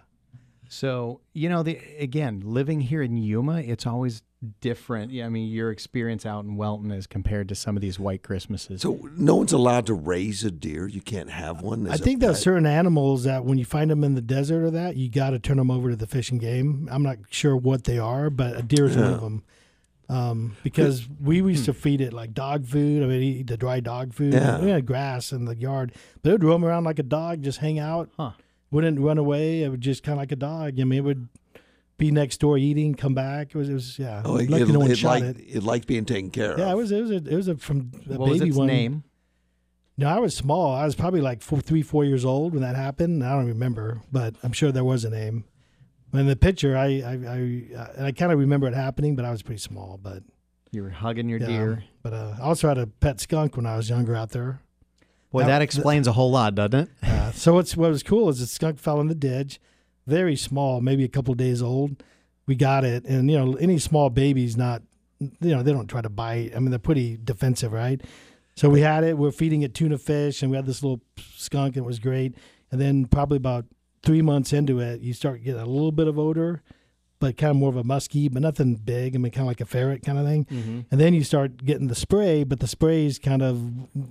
So, you know, the again, living here in Yuma, it's always different. Yeah, I mean, your experience out in Welton as compared to some of these white Christmases. So no one's allowed to raise a deer. You can't have one. I as a think there's pet? certain animals that when you find them in the desert or that, you got to turn them over to the fish and game. I'm not sure what they are, but a deer is one Yeah. of them. Um, because we used to feed it like dog food. I mean, eat the dry dog food. Yeah. We had grass in the yard, but it would roam around like a dog, just hang out. Huh. Wouldn't run away. It would just kind of like a dog. I mean, it would be next door eating, come back. It was, it was yeah. Oh, it, Lucky it, no one it shot liked, it. it liked being taken care Yeah, it of. was. It was a. It was a from a What was baby its one. name? No, I was small. I was probably like four, three, four years old when that happened. I don't remember, but I'm sure there was a name. In the picture, I I I, I kind of remember it happening, but I was pretty small. But You were hugging your yeah. deer. But uh, I also had a pet skunk when I was younger out there. Boy, That- that explains a whole lot, doesn't it? Uh, so what's what was cool is the skunk fell in the ditch, very small, maybe a couple days old. We got it, and you know any small baby's not, you know they don't try to bite. I mean they're pretty defensive, right? So we had it. We're feeding it tuna fish, and we had this little skunk. And it was great. And then probably about three months into it, you start getting a little bit of odor, but kind of more of a musky, but nothing big. I mean, kind of like a ferret kind of thing. Mm-hmm. And then you start getting the spray, but the spray is kind of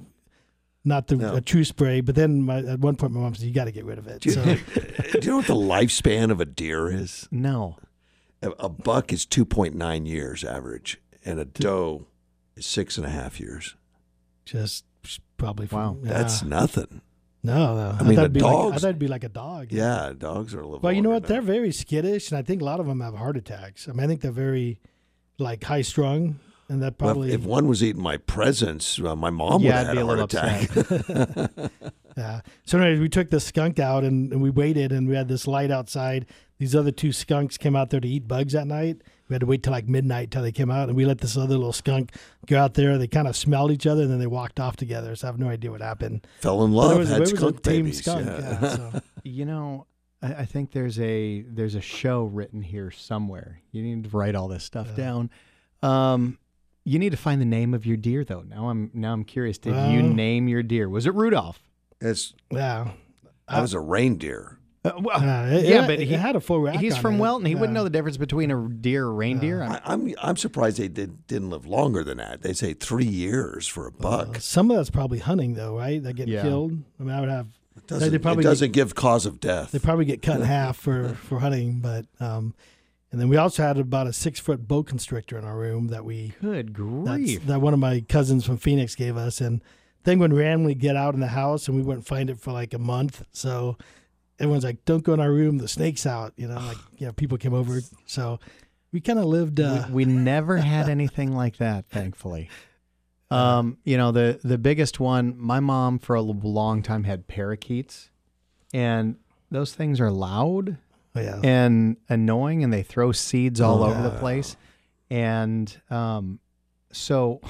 not the No. a true spray. But then my, at one point, my mom said, "You got to get rid of it." Do you, So do you know what the lifespan of a deer is? No. A, a buck is two point nine years average, and a doe is six and a half years. Just probably. From, Wow. yeah. That's nothing. No, no. I mean, thought the it'd be like, I dogs- thought it'd be like a dog. Yeah, dogs are a little. Well, you know what? longer They're now. very skittish, and I think a lot of them have heart attacks. I mean, I think they're very, like, high strung, and that Well, probably. if one was eating my presents, uh, my mom would Yeah, have I'd had be a a heart little attack. Yeah. So anyways, we took the skunk out and, and we waited, and we had this light outside. These other two skunks came out there to eat bugs at night. We had to wait till like midnight till they came out, and we let this other little skunk go out there. They kind of smelled each other, and then they walked off together. So I have no idea what happened. Fell in But love, it was, had it was skunk a tame babies. skunk. yeah. Yeah, so. You know, I, I think there's a there's a show written here somewhere. You need to write all this stuff Yeah. down. Um, you need to find the name of your deer, though. Now I'm now I'm curious. Did you Uh, name your deer? Was it Rudolph? It's Yeah. that was a reindeer. Uh, well, Uh, it- yeah, it- but it he had a full rack He's on from it. Welton. He wouldn't Yeah. know the difference between a deer or reindeer. I'm- I, I'm I'm surprised they did, didn't live longer than that. They say three years for a buck. Uh, some of that's probably hunting, though, right? That get Yeah. killed. I mean, I would have. it doesn't, they probably it doesn't get, give cause of death. They probably get cut in half for for hunting, but um, and then we also had about a six foot boa constrictor in our room that we Good that's, grief! that one of my cousins from Phoenix gave us, and thing would randomly get out in the house, and we wouldn't find it for like a month. So everyone's like, "Don't go in our room. The snake's out." You know, like you know, people came over, so we kind of lived. Uh, we, we never had anything like that, thankfully. Um, you know, the the biggest one, my mom for a long time had parakeets, and those things are loud oh, yeah. and annoying, and they throw seeds all Oh, over the yeah. place. And um, so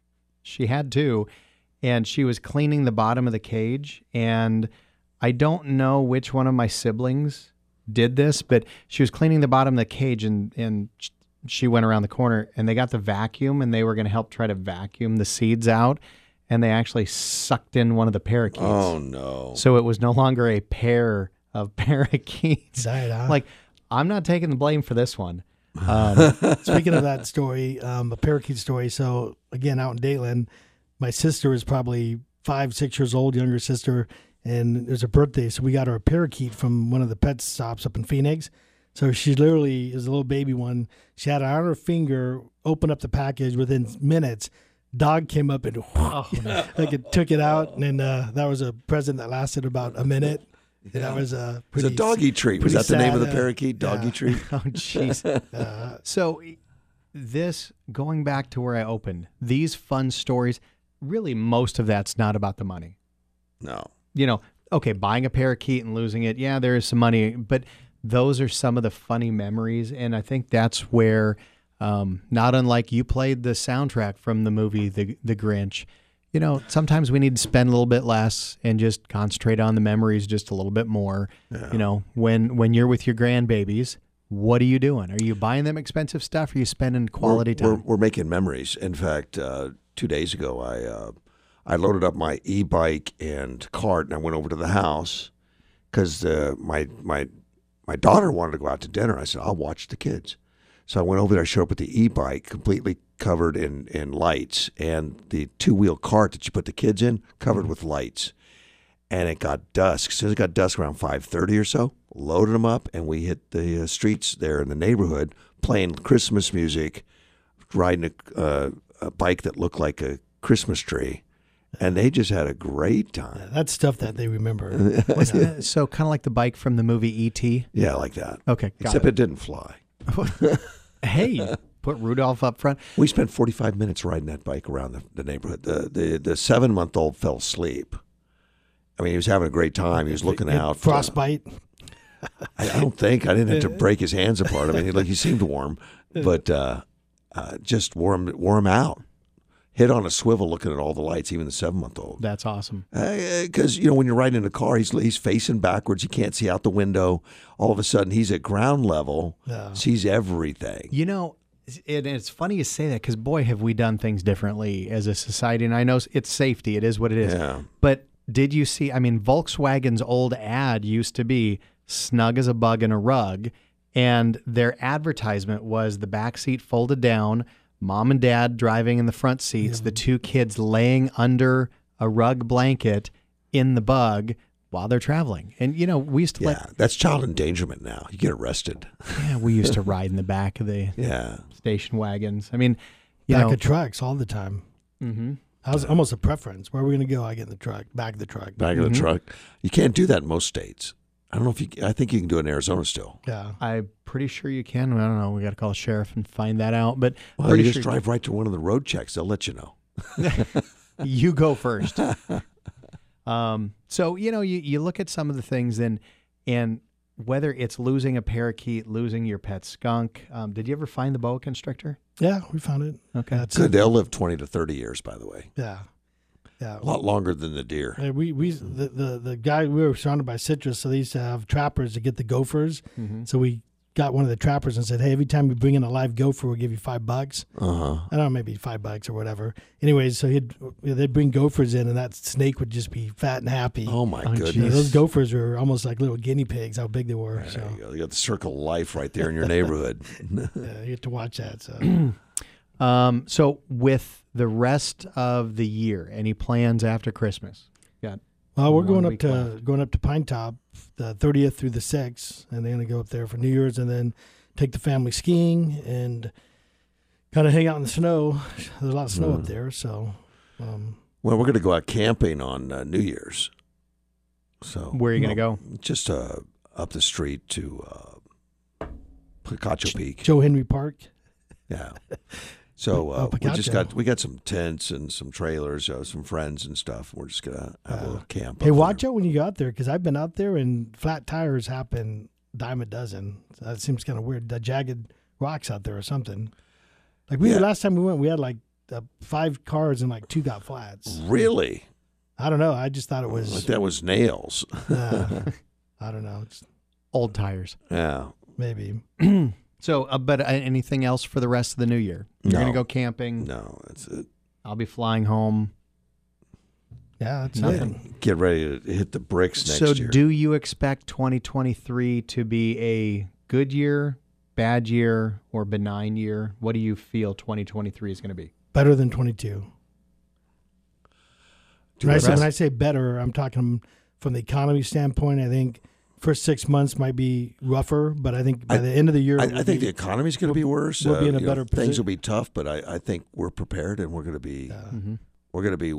she had two, and she was cleaning the bottom of the cage, and I don't know which one of my siblings did this, but she was cleaning the bottom of the cage, and and she went around the corner, and they got the vacuum, and they were going to help try to vacuum the seeds out, and they actually sucked in one of the parakeets. Oh no! So it was no longer a pair of parakeets. Died, huh? Like, I'm not taking the blame for this one. Um, Speaking of that story, um, a parakeet story. So again, out in Dayton, my sister is probably five, six years old, younger sister, and it was her birthday. So we got her a parakeet from one of the pet stops up in Phoenix. So she literally is a little baby one. She had it on her finger, opened up the package within minutes. Dog came up and oh, like it took it out, and then uh, that was a present that lasted about a minute. And that was a It's pretty a doggy treat. Was pretty that the name of sad, the uh, parakeet? Doggy yeah. treat. oh, jeez. Uh, So this, going back to where I opened, these fun stories, really most of that's not about the money. No. You know, okay, buying a parakeet and losing it, yeah, there is some money, but those are some of the funny memories. And I think that's where, um, not unlike you played the soundtrack from the movie The The Grinch, you know, sometimes we need to spend a little bit less and just concentrate on the memories just a little bit more. Yeah. You know, when when you're with your grandbabies, what are you doing? Are you buying them expensive stuff? Or are you spending quality we're, time? We're, we're making memories. In fact, uh, two days ago, I uh, I loaded up my e-bike and cart, and I went over to the house because uh, my my my daughter wanted to go out to dinner. I said, I'll watch the kids. So I went over there, I showed up with the e-bike completely covered in, in lights, and the two-wheel cart that you put the kids in covered with lights. And it got dusk. As soon as it got dusk around five thirty or so, loaded them up, and we hit the uh, streets there in the neighborhood playing Christmas music, riding a, uh, a bike that looked like a Christmas tree. And they just had a great time. that's stuff that they remember. Wasn't it- so kind of like the bike from the movie E T? Yeah, like that. Okay, got Except it. it didn't fly. Hey, put Rudolph up front. We spent forty-five minutes riding that bike around the, the neighborhood. The the, the seven-month-old fell asleep. I mean, he was having a great time. He was looking Get out. frostbite. I, I don't think. I didn't have to break his hands apart. I mean, he, like he seemed warm, but uh, uh, just wore him, wore him out. Hit on a swivel looking at all the lights, even the seven-month-old. That's awesome. Because, you know, when you're riding in a car, he's, he's facing backwards. You can't see out the window. All of a sudden, he's at ground level, Yeah. sees everything. You know, it, it's funny you say that because, boy, have we done things differently as a society. And I know it's safety. It is what it is. Yeah. But did you see, I mean, Volkswagen's old ad used to be snug as a bug in a rug. And their advertisement was the back seat folded down, mom and dad driving in the front seats, the two kids laying under a rug blanket in the bug while they're traveling. And, you know, we used to Yeah, let, that's child endangerment now. You get arrested. yeah, we used to ride in the back of the Yeah. station wagons. I mean, You back know, of trucks all the time. Mm-hmm. That was almost a preference. Where are we going to go? I get in the truck, back of the truck. Back of the truck. You can't do that in most states. I don't know if you. I think you can do it in Arizona still. Yeah, I'm pretty sure you can. I don't know. We got to call the sheriff and find that out. But Well, pretty you just sure drive right to one of the road checks. They'll let you know. you go first. um, so you know, you, you look at some of the things, and and whether it's losing a parakeet, losing your pet skunk. Um, did you ever find the boa constrictor? Yeah, we found it. Okay, That's Good. it. They'll live twenty to thirty years. By the way. Yeah, yeah. A lot longer than the deer. Uh, we we the, the the guy we were surrounded by citrus, so they used to have trappers to get the gophers. Mhm. So we got one of the trappers and said, "Hey, every time you bring in a live gopher, we'll give you five bucks." Uh huh. I don't know, maybe five bucks or whatever. Anyways, so he'd they'd bring gophers in, and that snake would just be fat and happy. Oh my Oh, goodness. Yeah, those gophers were almost like little guinea pigs. How big they were. There So you go. You got the circle of life right there in your neighborhood. yeah, you get to watch that. So Um, so with the rest of the year, any plans after Christmas? Got well, we're one going up week to left. going up to Pine Top the thirtieth through the sixth, and they're gonna go up there for New Year's, and then take the family skiing and kind of hang out in the snow. There's a lot of snow Mm. up there, so. Um, Well, we're going to go out camping on uh, New Year's. So Where are you gonna well, go? Just uh, up the street to uh, Picacho Peak. Joe Henry Park. Yeah. So uh, Oh, we just Picacho. got we got some tents and some trailers, uh, some friends and stuff. We're just gonna have a little camp. Hey, up watch there. out when you go out there, because I've been out there and flat tires happen dime a dozen. So that seems kind of weird. The jagged rocks out there or something. Like we Yeah. last time we went, we had like uh, five cars and like two got flats. Really? I don't know. I just thought it was. Like that was nails. uh, I don't know. It's Old tires. Yeah. maybe. So, uh, but uh, anything else for the rest of the new year? You're No. gonna go camping. No, that's it. I'll be flying home. Yeah, that's Nothing. it. Get ready to hit the bricks next So, year. do you expect twenty twenty-three to be a good year, bad year, or benign year? What do you feel twenty twenty-three is going to be? Better than twenty-two. Do When I, I say, when rest? I say better, I'm talking from the economy standpoint. I think first six months might be rougher, but I think by I- the end of the year, I, we'll I think be- the economy's going to be worse. we'll be Uh, in a you know, better Things position. will be tough, but I, I think we're prepared and we're going to be Mm-hmm. we're going to be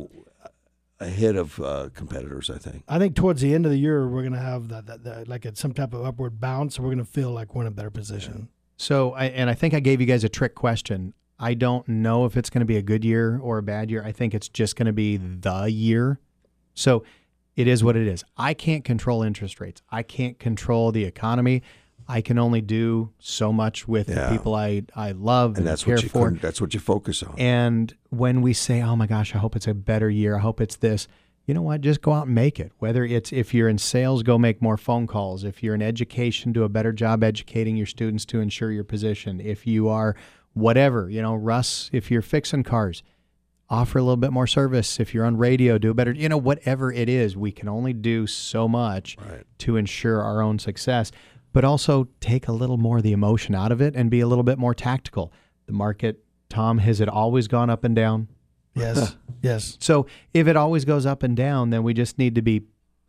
ahead of uh, competitors. I think. I think towards the end of the year, we're going to have that, that, that like a, some type of upward bounce. So we're going to feel like we're in a better position. So, I, and I think I gave you guys a trick question. I don't know if it's going to be a good year or a bad year. I think it's just going to be the year. So it is what it is. I can't control interest rates. I can't control the economy. I can only do so much with Yeah. the people I, I love and, And that's care what you for. con- that's what you focus on. And when we say, oh my gosh, I hope it's a better year, I hope it's this, you know what? Just go out and make it. Whether it's if you're in sales, go make more phone calls. If you're in education, do a better job educating your students to ensure your position. If you are whatever, you know, Russ, if you're fixing cars, offer a little bit more service. If you're on radio, do a better, you know, whatever it is, we can only do so much Right. to ensure our own success, but also take a little more of the emotion out of it and be a little bit more tactical. The market, Tom, has it always gone up and down? Yes, yes. So if it always goes up and down, then we just need to be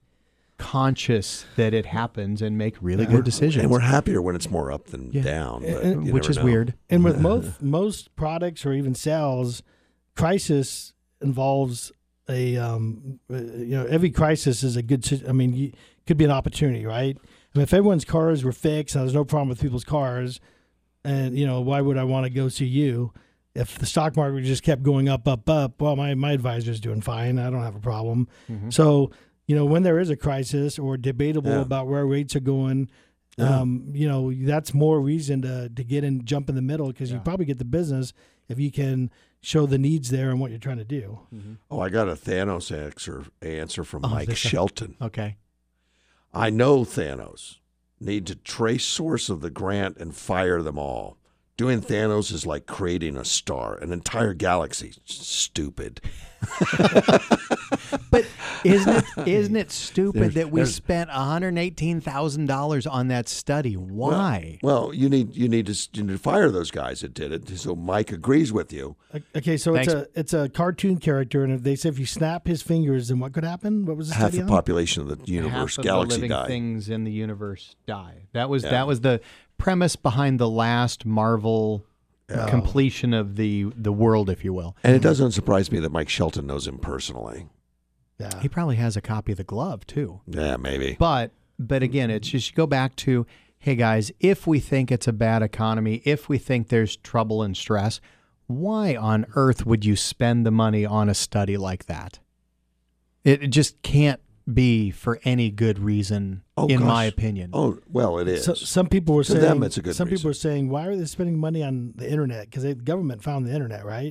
conscious that it happens and make really Yeah. good decisions. And we're happier when it's more up than Yeah. down, but And- you which never is know. weird. And with most most products or even sales, crisis involves a um, uh, you know every crisis is a good. si- I mean, you, could be an opportunity, right? I mean, if everyone's cars were fixed and there's no problem with people's cars, and you know, why would I want to go see you? If the stock market just kept going up, up, up, well, my my advisor's doing fine. I don't have a problem. Mhm. So you know, when there is a crisis or debatable Yeah. about where rates are going. Yeah. Um, you know, that's more reason to to get in, jump in the middle, because you Yeah. probably get the business if you can show the needs there and what you're trying to do. Oh, I got a Thanos answer answer from Oh, Mike this- Shelton. Okay. I know Thanos. Need to trace source of the grant and fire them all. Doing Thanos is like creating a star, an entire galaxy. Stupid. But isn't it isn't it stupid There's- that we there's- spent one hundred eighteen thousand dollars on that study? Why? Well, you need you need to you need to fire those guys that did it. So Mike agrees with you. Okay, so Thanks. it's a it's a cartoon character, and if they say if you snap his fingers, then what could happen? What was the Half study the on? population of the Half universe, of galaxy the living die. things in the universe die. That was Yeah. that was the premise behind the last Marvel Yeah. completion of the the world, if you will. And it doesn't surprise me that Mike Shelton knows him personally. Yeah. He probably has a copy of the glove too. Yeah, maybe. But but again, it's just you go back to, hey guys, if we think it's a bad economy, if we think there's trouble and stress, why on earth would you spend the money on a study like that? It, it just can't be for any good reason, Oh, in gosh. my opinion. Oh, well, it is. So, some people were To saying them, it's a good some reason. people are saying, why are they spending money on the internet? Because the government found the internet, right?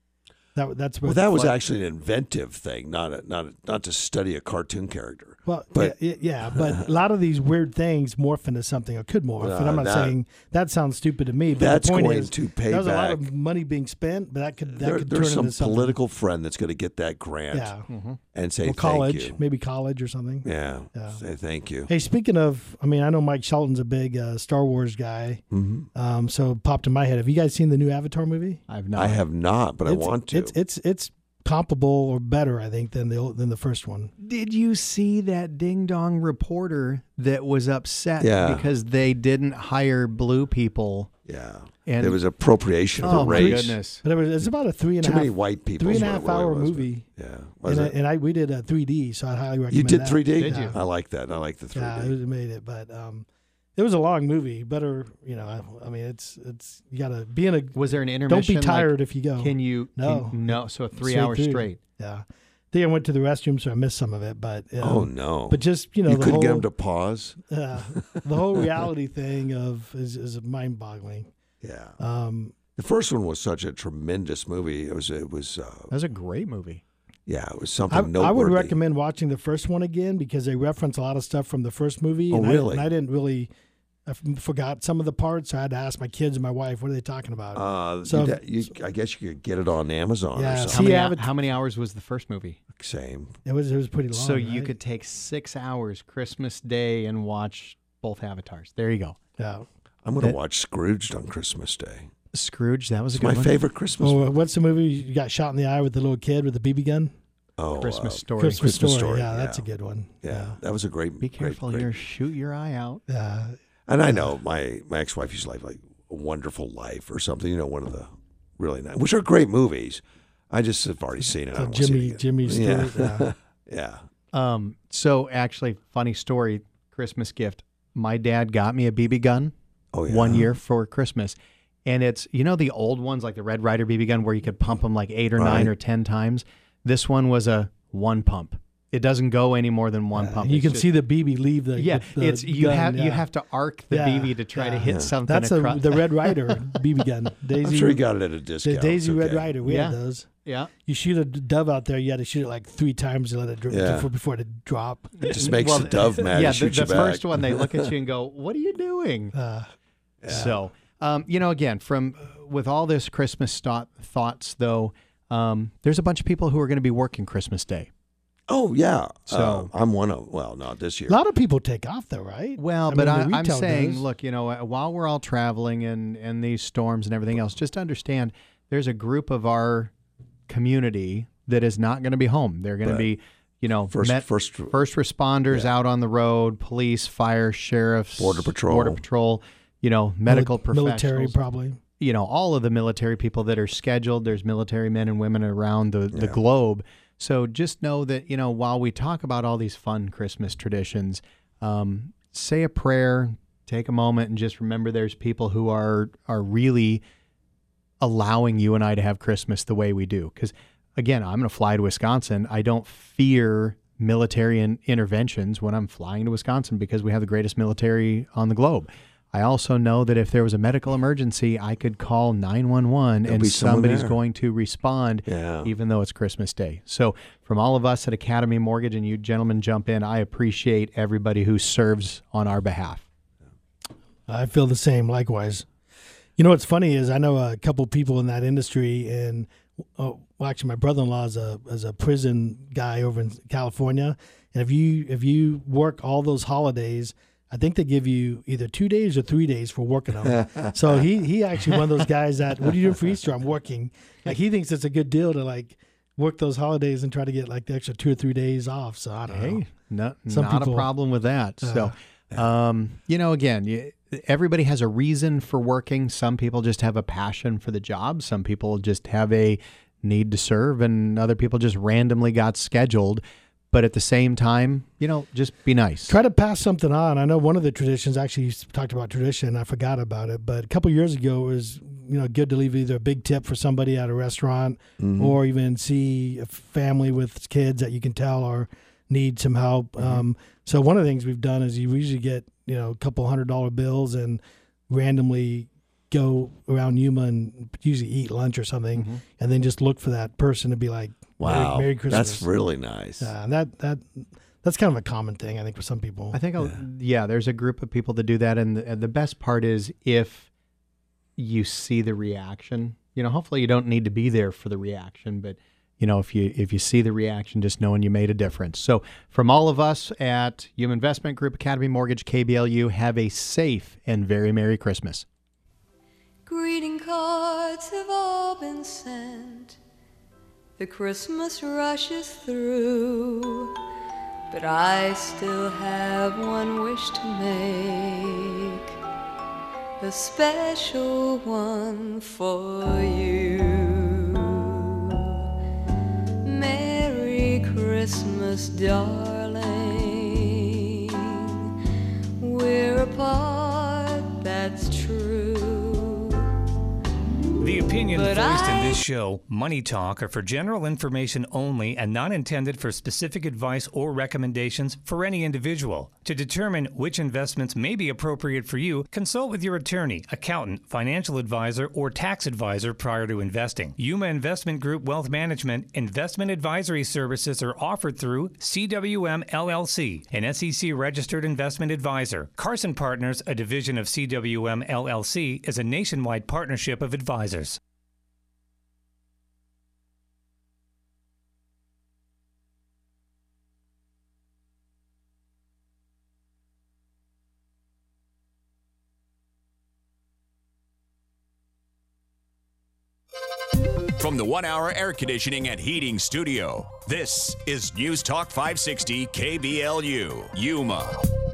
That that's what Well, that was actually an inventive thing, not a, not a, not to study a cartoon character. Well, but yeah, yeah, but a lot of these weird things morph into something, or could morph. Uh, and I'm not that- saying that sounds stupid to me. But That's the point going is, to pay There's a lot back. of money being spent, but that could that there, could turn there's some into something. political friend that's going to get that grant Yeah. Mhm. and say Or college, thank you. maybe college or something. Yeah, Yeah. say thank you. Hey, speaking of, I mean, I know Mike Shelton's a big uh, Star Wars guy. Mhm. Um, so it popped in my head. Have you guys seen the new Avatar movie? I've I have not, but I It's- want to. It's it's it's comparable or better, I think, than the old- than the first one. Did you see that ding dong reporter that was upset Yeah. because they didn't hire blue people? Yeah. And There was appropriation of oh a my race. goodness. But it was it's about a three and a Too half many white people three is and a what half it really hour was, movie. but- yeah. Was and, it? I, and I we did a three D, so I highly recommend. You did that. three D? Yeah. I like that. I like the three D. Yeah, it made it, but um, it was a long movie. Better, you know. I, I mean, it's it's you gotta be in a. Was there an Don't intermission? be tired like, if you go. Can you? No, can- no. So three Straight hours through. straight. Yeah, I think I went to the restroom, so I missed some of it. But um, Oh, no. But just you know, You the couldn't whole, get 'em to pause? Uh, the whole reality thing of is is mind boggling. Yeah. Um, The first one was such a tremendous movie. It was. It was. Uh, That was a great movie. yeah, it was something I, noteworthy. I would recommend watching the first one again because they reference a lot of stuff from the first movie. Oh, and really? I, and I didn't really, I f- forgot some of the parts. So I had to ask my kids and my wife, what are they talking about? Uh, so you, you, I guess you could get it on Amazon Yeah, or How something. many, Avat- how many hours was the first movie? Same. it was it was pretty long. so you right? could take six hours Christmas Day and watch both Avatars. There you go. Yeah. I'm going to That- watch Scrooged on Christmas Day. Scrooge, that was a It's good my one. favorite Christmas Oh, movie. what's the movie you got shot in the eye with the little kid with the B B gun? Oh, Christmas uh, Story. Christmas, Christmas story. Story, Yeah, that's yeah. a good one. Yeah, that was a great. Be great, careful great- here. Shoot your eye out. Yeah. And I know my, my ex-wife used to like like A Wonderful Life or something. You know, one of the really nice, which are great movies. I just have already seen it. I don't want to see Jimmy it again. Jimmy Yeah. Stewart. Yeah. yeah. Um, so actually, funny story, Christmas gift. My dad got me a B B gun Oh, yeah. one year for Christmas. And it's, you know, the old ones like the Red Ryder B B gun where you could pump them like eight or nine Right. or ten times. This one was a one pump. It doesn't go any more than one pump. You It's can just- see the B B leave the Yeah, the it's you gun, have yeah. you have to arc the Yeah, B B to try to yeah. hit Yeah. something. That's a, across. the Red Rider B B gun. Daisy, I'm sure you got it at a the discount. Daisy It's Red okay. Rider. We Yeah. had those. Yeah. You shoot a d- dove out there, you had to shoot it like three times to let it dr- Yeah. before, before it drop. It just makes the dove mad Yeah, and the, shoots the you back. first one they look at you and go, "What are you doing?" Uh, So, um, you know, again, from with all this Christmas thought, thoughts, though, um, there's a bunch of people who are going to be working Christmas Day. Oh yeah. So- Uh, I'm one of. Well, not this year. a lot of people take off though, right? Well, I but mean, I, the I'm retail saying, does. look, you know, uh, while we're all traveling and, and these storms and everything else, just understand there's a group of our community that is not going to be home. They're going Right. to be, you know, First- met- first- first responders yeah. out on the road, police, fire, sheriffs, Border Patrol. border patrol, you know, medical Mili- professionals, military probably. you know, all of the military people that are scheduled. There's military men and women around the, the Yeah. globe. So just know that, you know, while we talk about all these fun Christmas traditions, um, say a prayer, take a moment and just remember there's people who are are really allowing you and I to have Christmas the way we do. Because, again, I'm going to fly to Wisconsin. I don't fear military in- interventions when I'm flying to Wisconsin because we have the greatest military on the globe. I also know that if there was a medical emergency, I could call nine one one There'll and be someone somebody's there. going to respond, Yeah. even though it's Christmas Day. So from all of us at Academy Mortgage, and you gentlemen jump in, I appreciate everybody who serves on our behalf. I feel the same. Likewise. You know what's funny is I know a couple people in that industry, and oh, well, actually, my brother-in-law is a is a prison guy over in California, and if you if you work all those holidays, I think they give you either two days or three days for working them. So he he actually one of those guys that, what are you doing for Easter? I'm working. Like he thinks it's a good deal to like work those holidays and try to get like the extra two or three days off. So I don't know. Hey, no, Some not people- a problem with that. Uh, so, um, you know, again, you, everybody has a reason for working. Some people just have a passion for the job. Some people just have a need to serve, and other people just randomly got scheduled. But at the same time, you know, just be nice. Try to pass something on. I know one of the traditions, actually you talked about tradition, I forgot about it, but a couple years ago it was, you know, good to leave either a big tip for somebody at a restaurant Mhm. or even see a family with kids that you can tell are need some help. Mm-hmm. Um, so one of the things we've done is you usually get, you know, a couple hundred dollar bills and randomly go around Yuma and usually eat lunch or something, Mm-hmm. and then just look for that person to be like, Merry, Wow, Merry Christmas. that's really nice. Uh, and that that that's kind of a common thing, I think, for some people. I think, I'll, yeah, there's a group of people that do that. And the, and the best part is if you see the reaction, you know, hopefully you don't need to be there for the reaction, but you know, if you, if you see the reaction, just knowing you made a difference. So from all of us at Yuma Investment Group, Academy Mortgage, K B L U, have a safe and very Merry Christmas. Greeting cards have all been sent. The Christmas rushes through, but I still have one wish to make, a special one for you. Merry Christmas, darling. We're apart, that's true. The opinions But voiced I- in this show, Money Talk, are for general information only and not intended for specific advice or recommendations for any individual. To determine which investments may be appropriate for you, consult with your attorney, accountant, financial advisor, or tax advisor prior to investing. Yuma Investment Group Wealth Management investment advisory services are offered through C W M L L C, an S E C-registered investment advisor. Carson Partners, a division of C W M L L C, is a nationwide partnership of advisors. From the one-hour air conditioning and heating studio, this is News Talk five sixty K B L U, Yuma.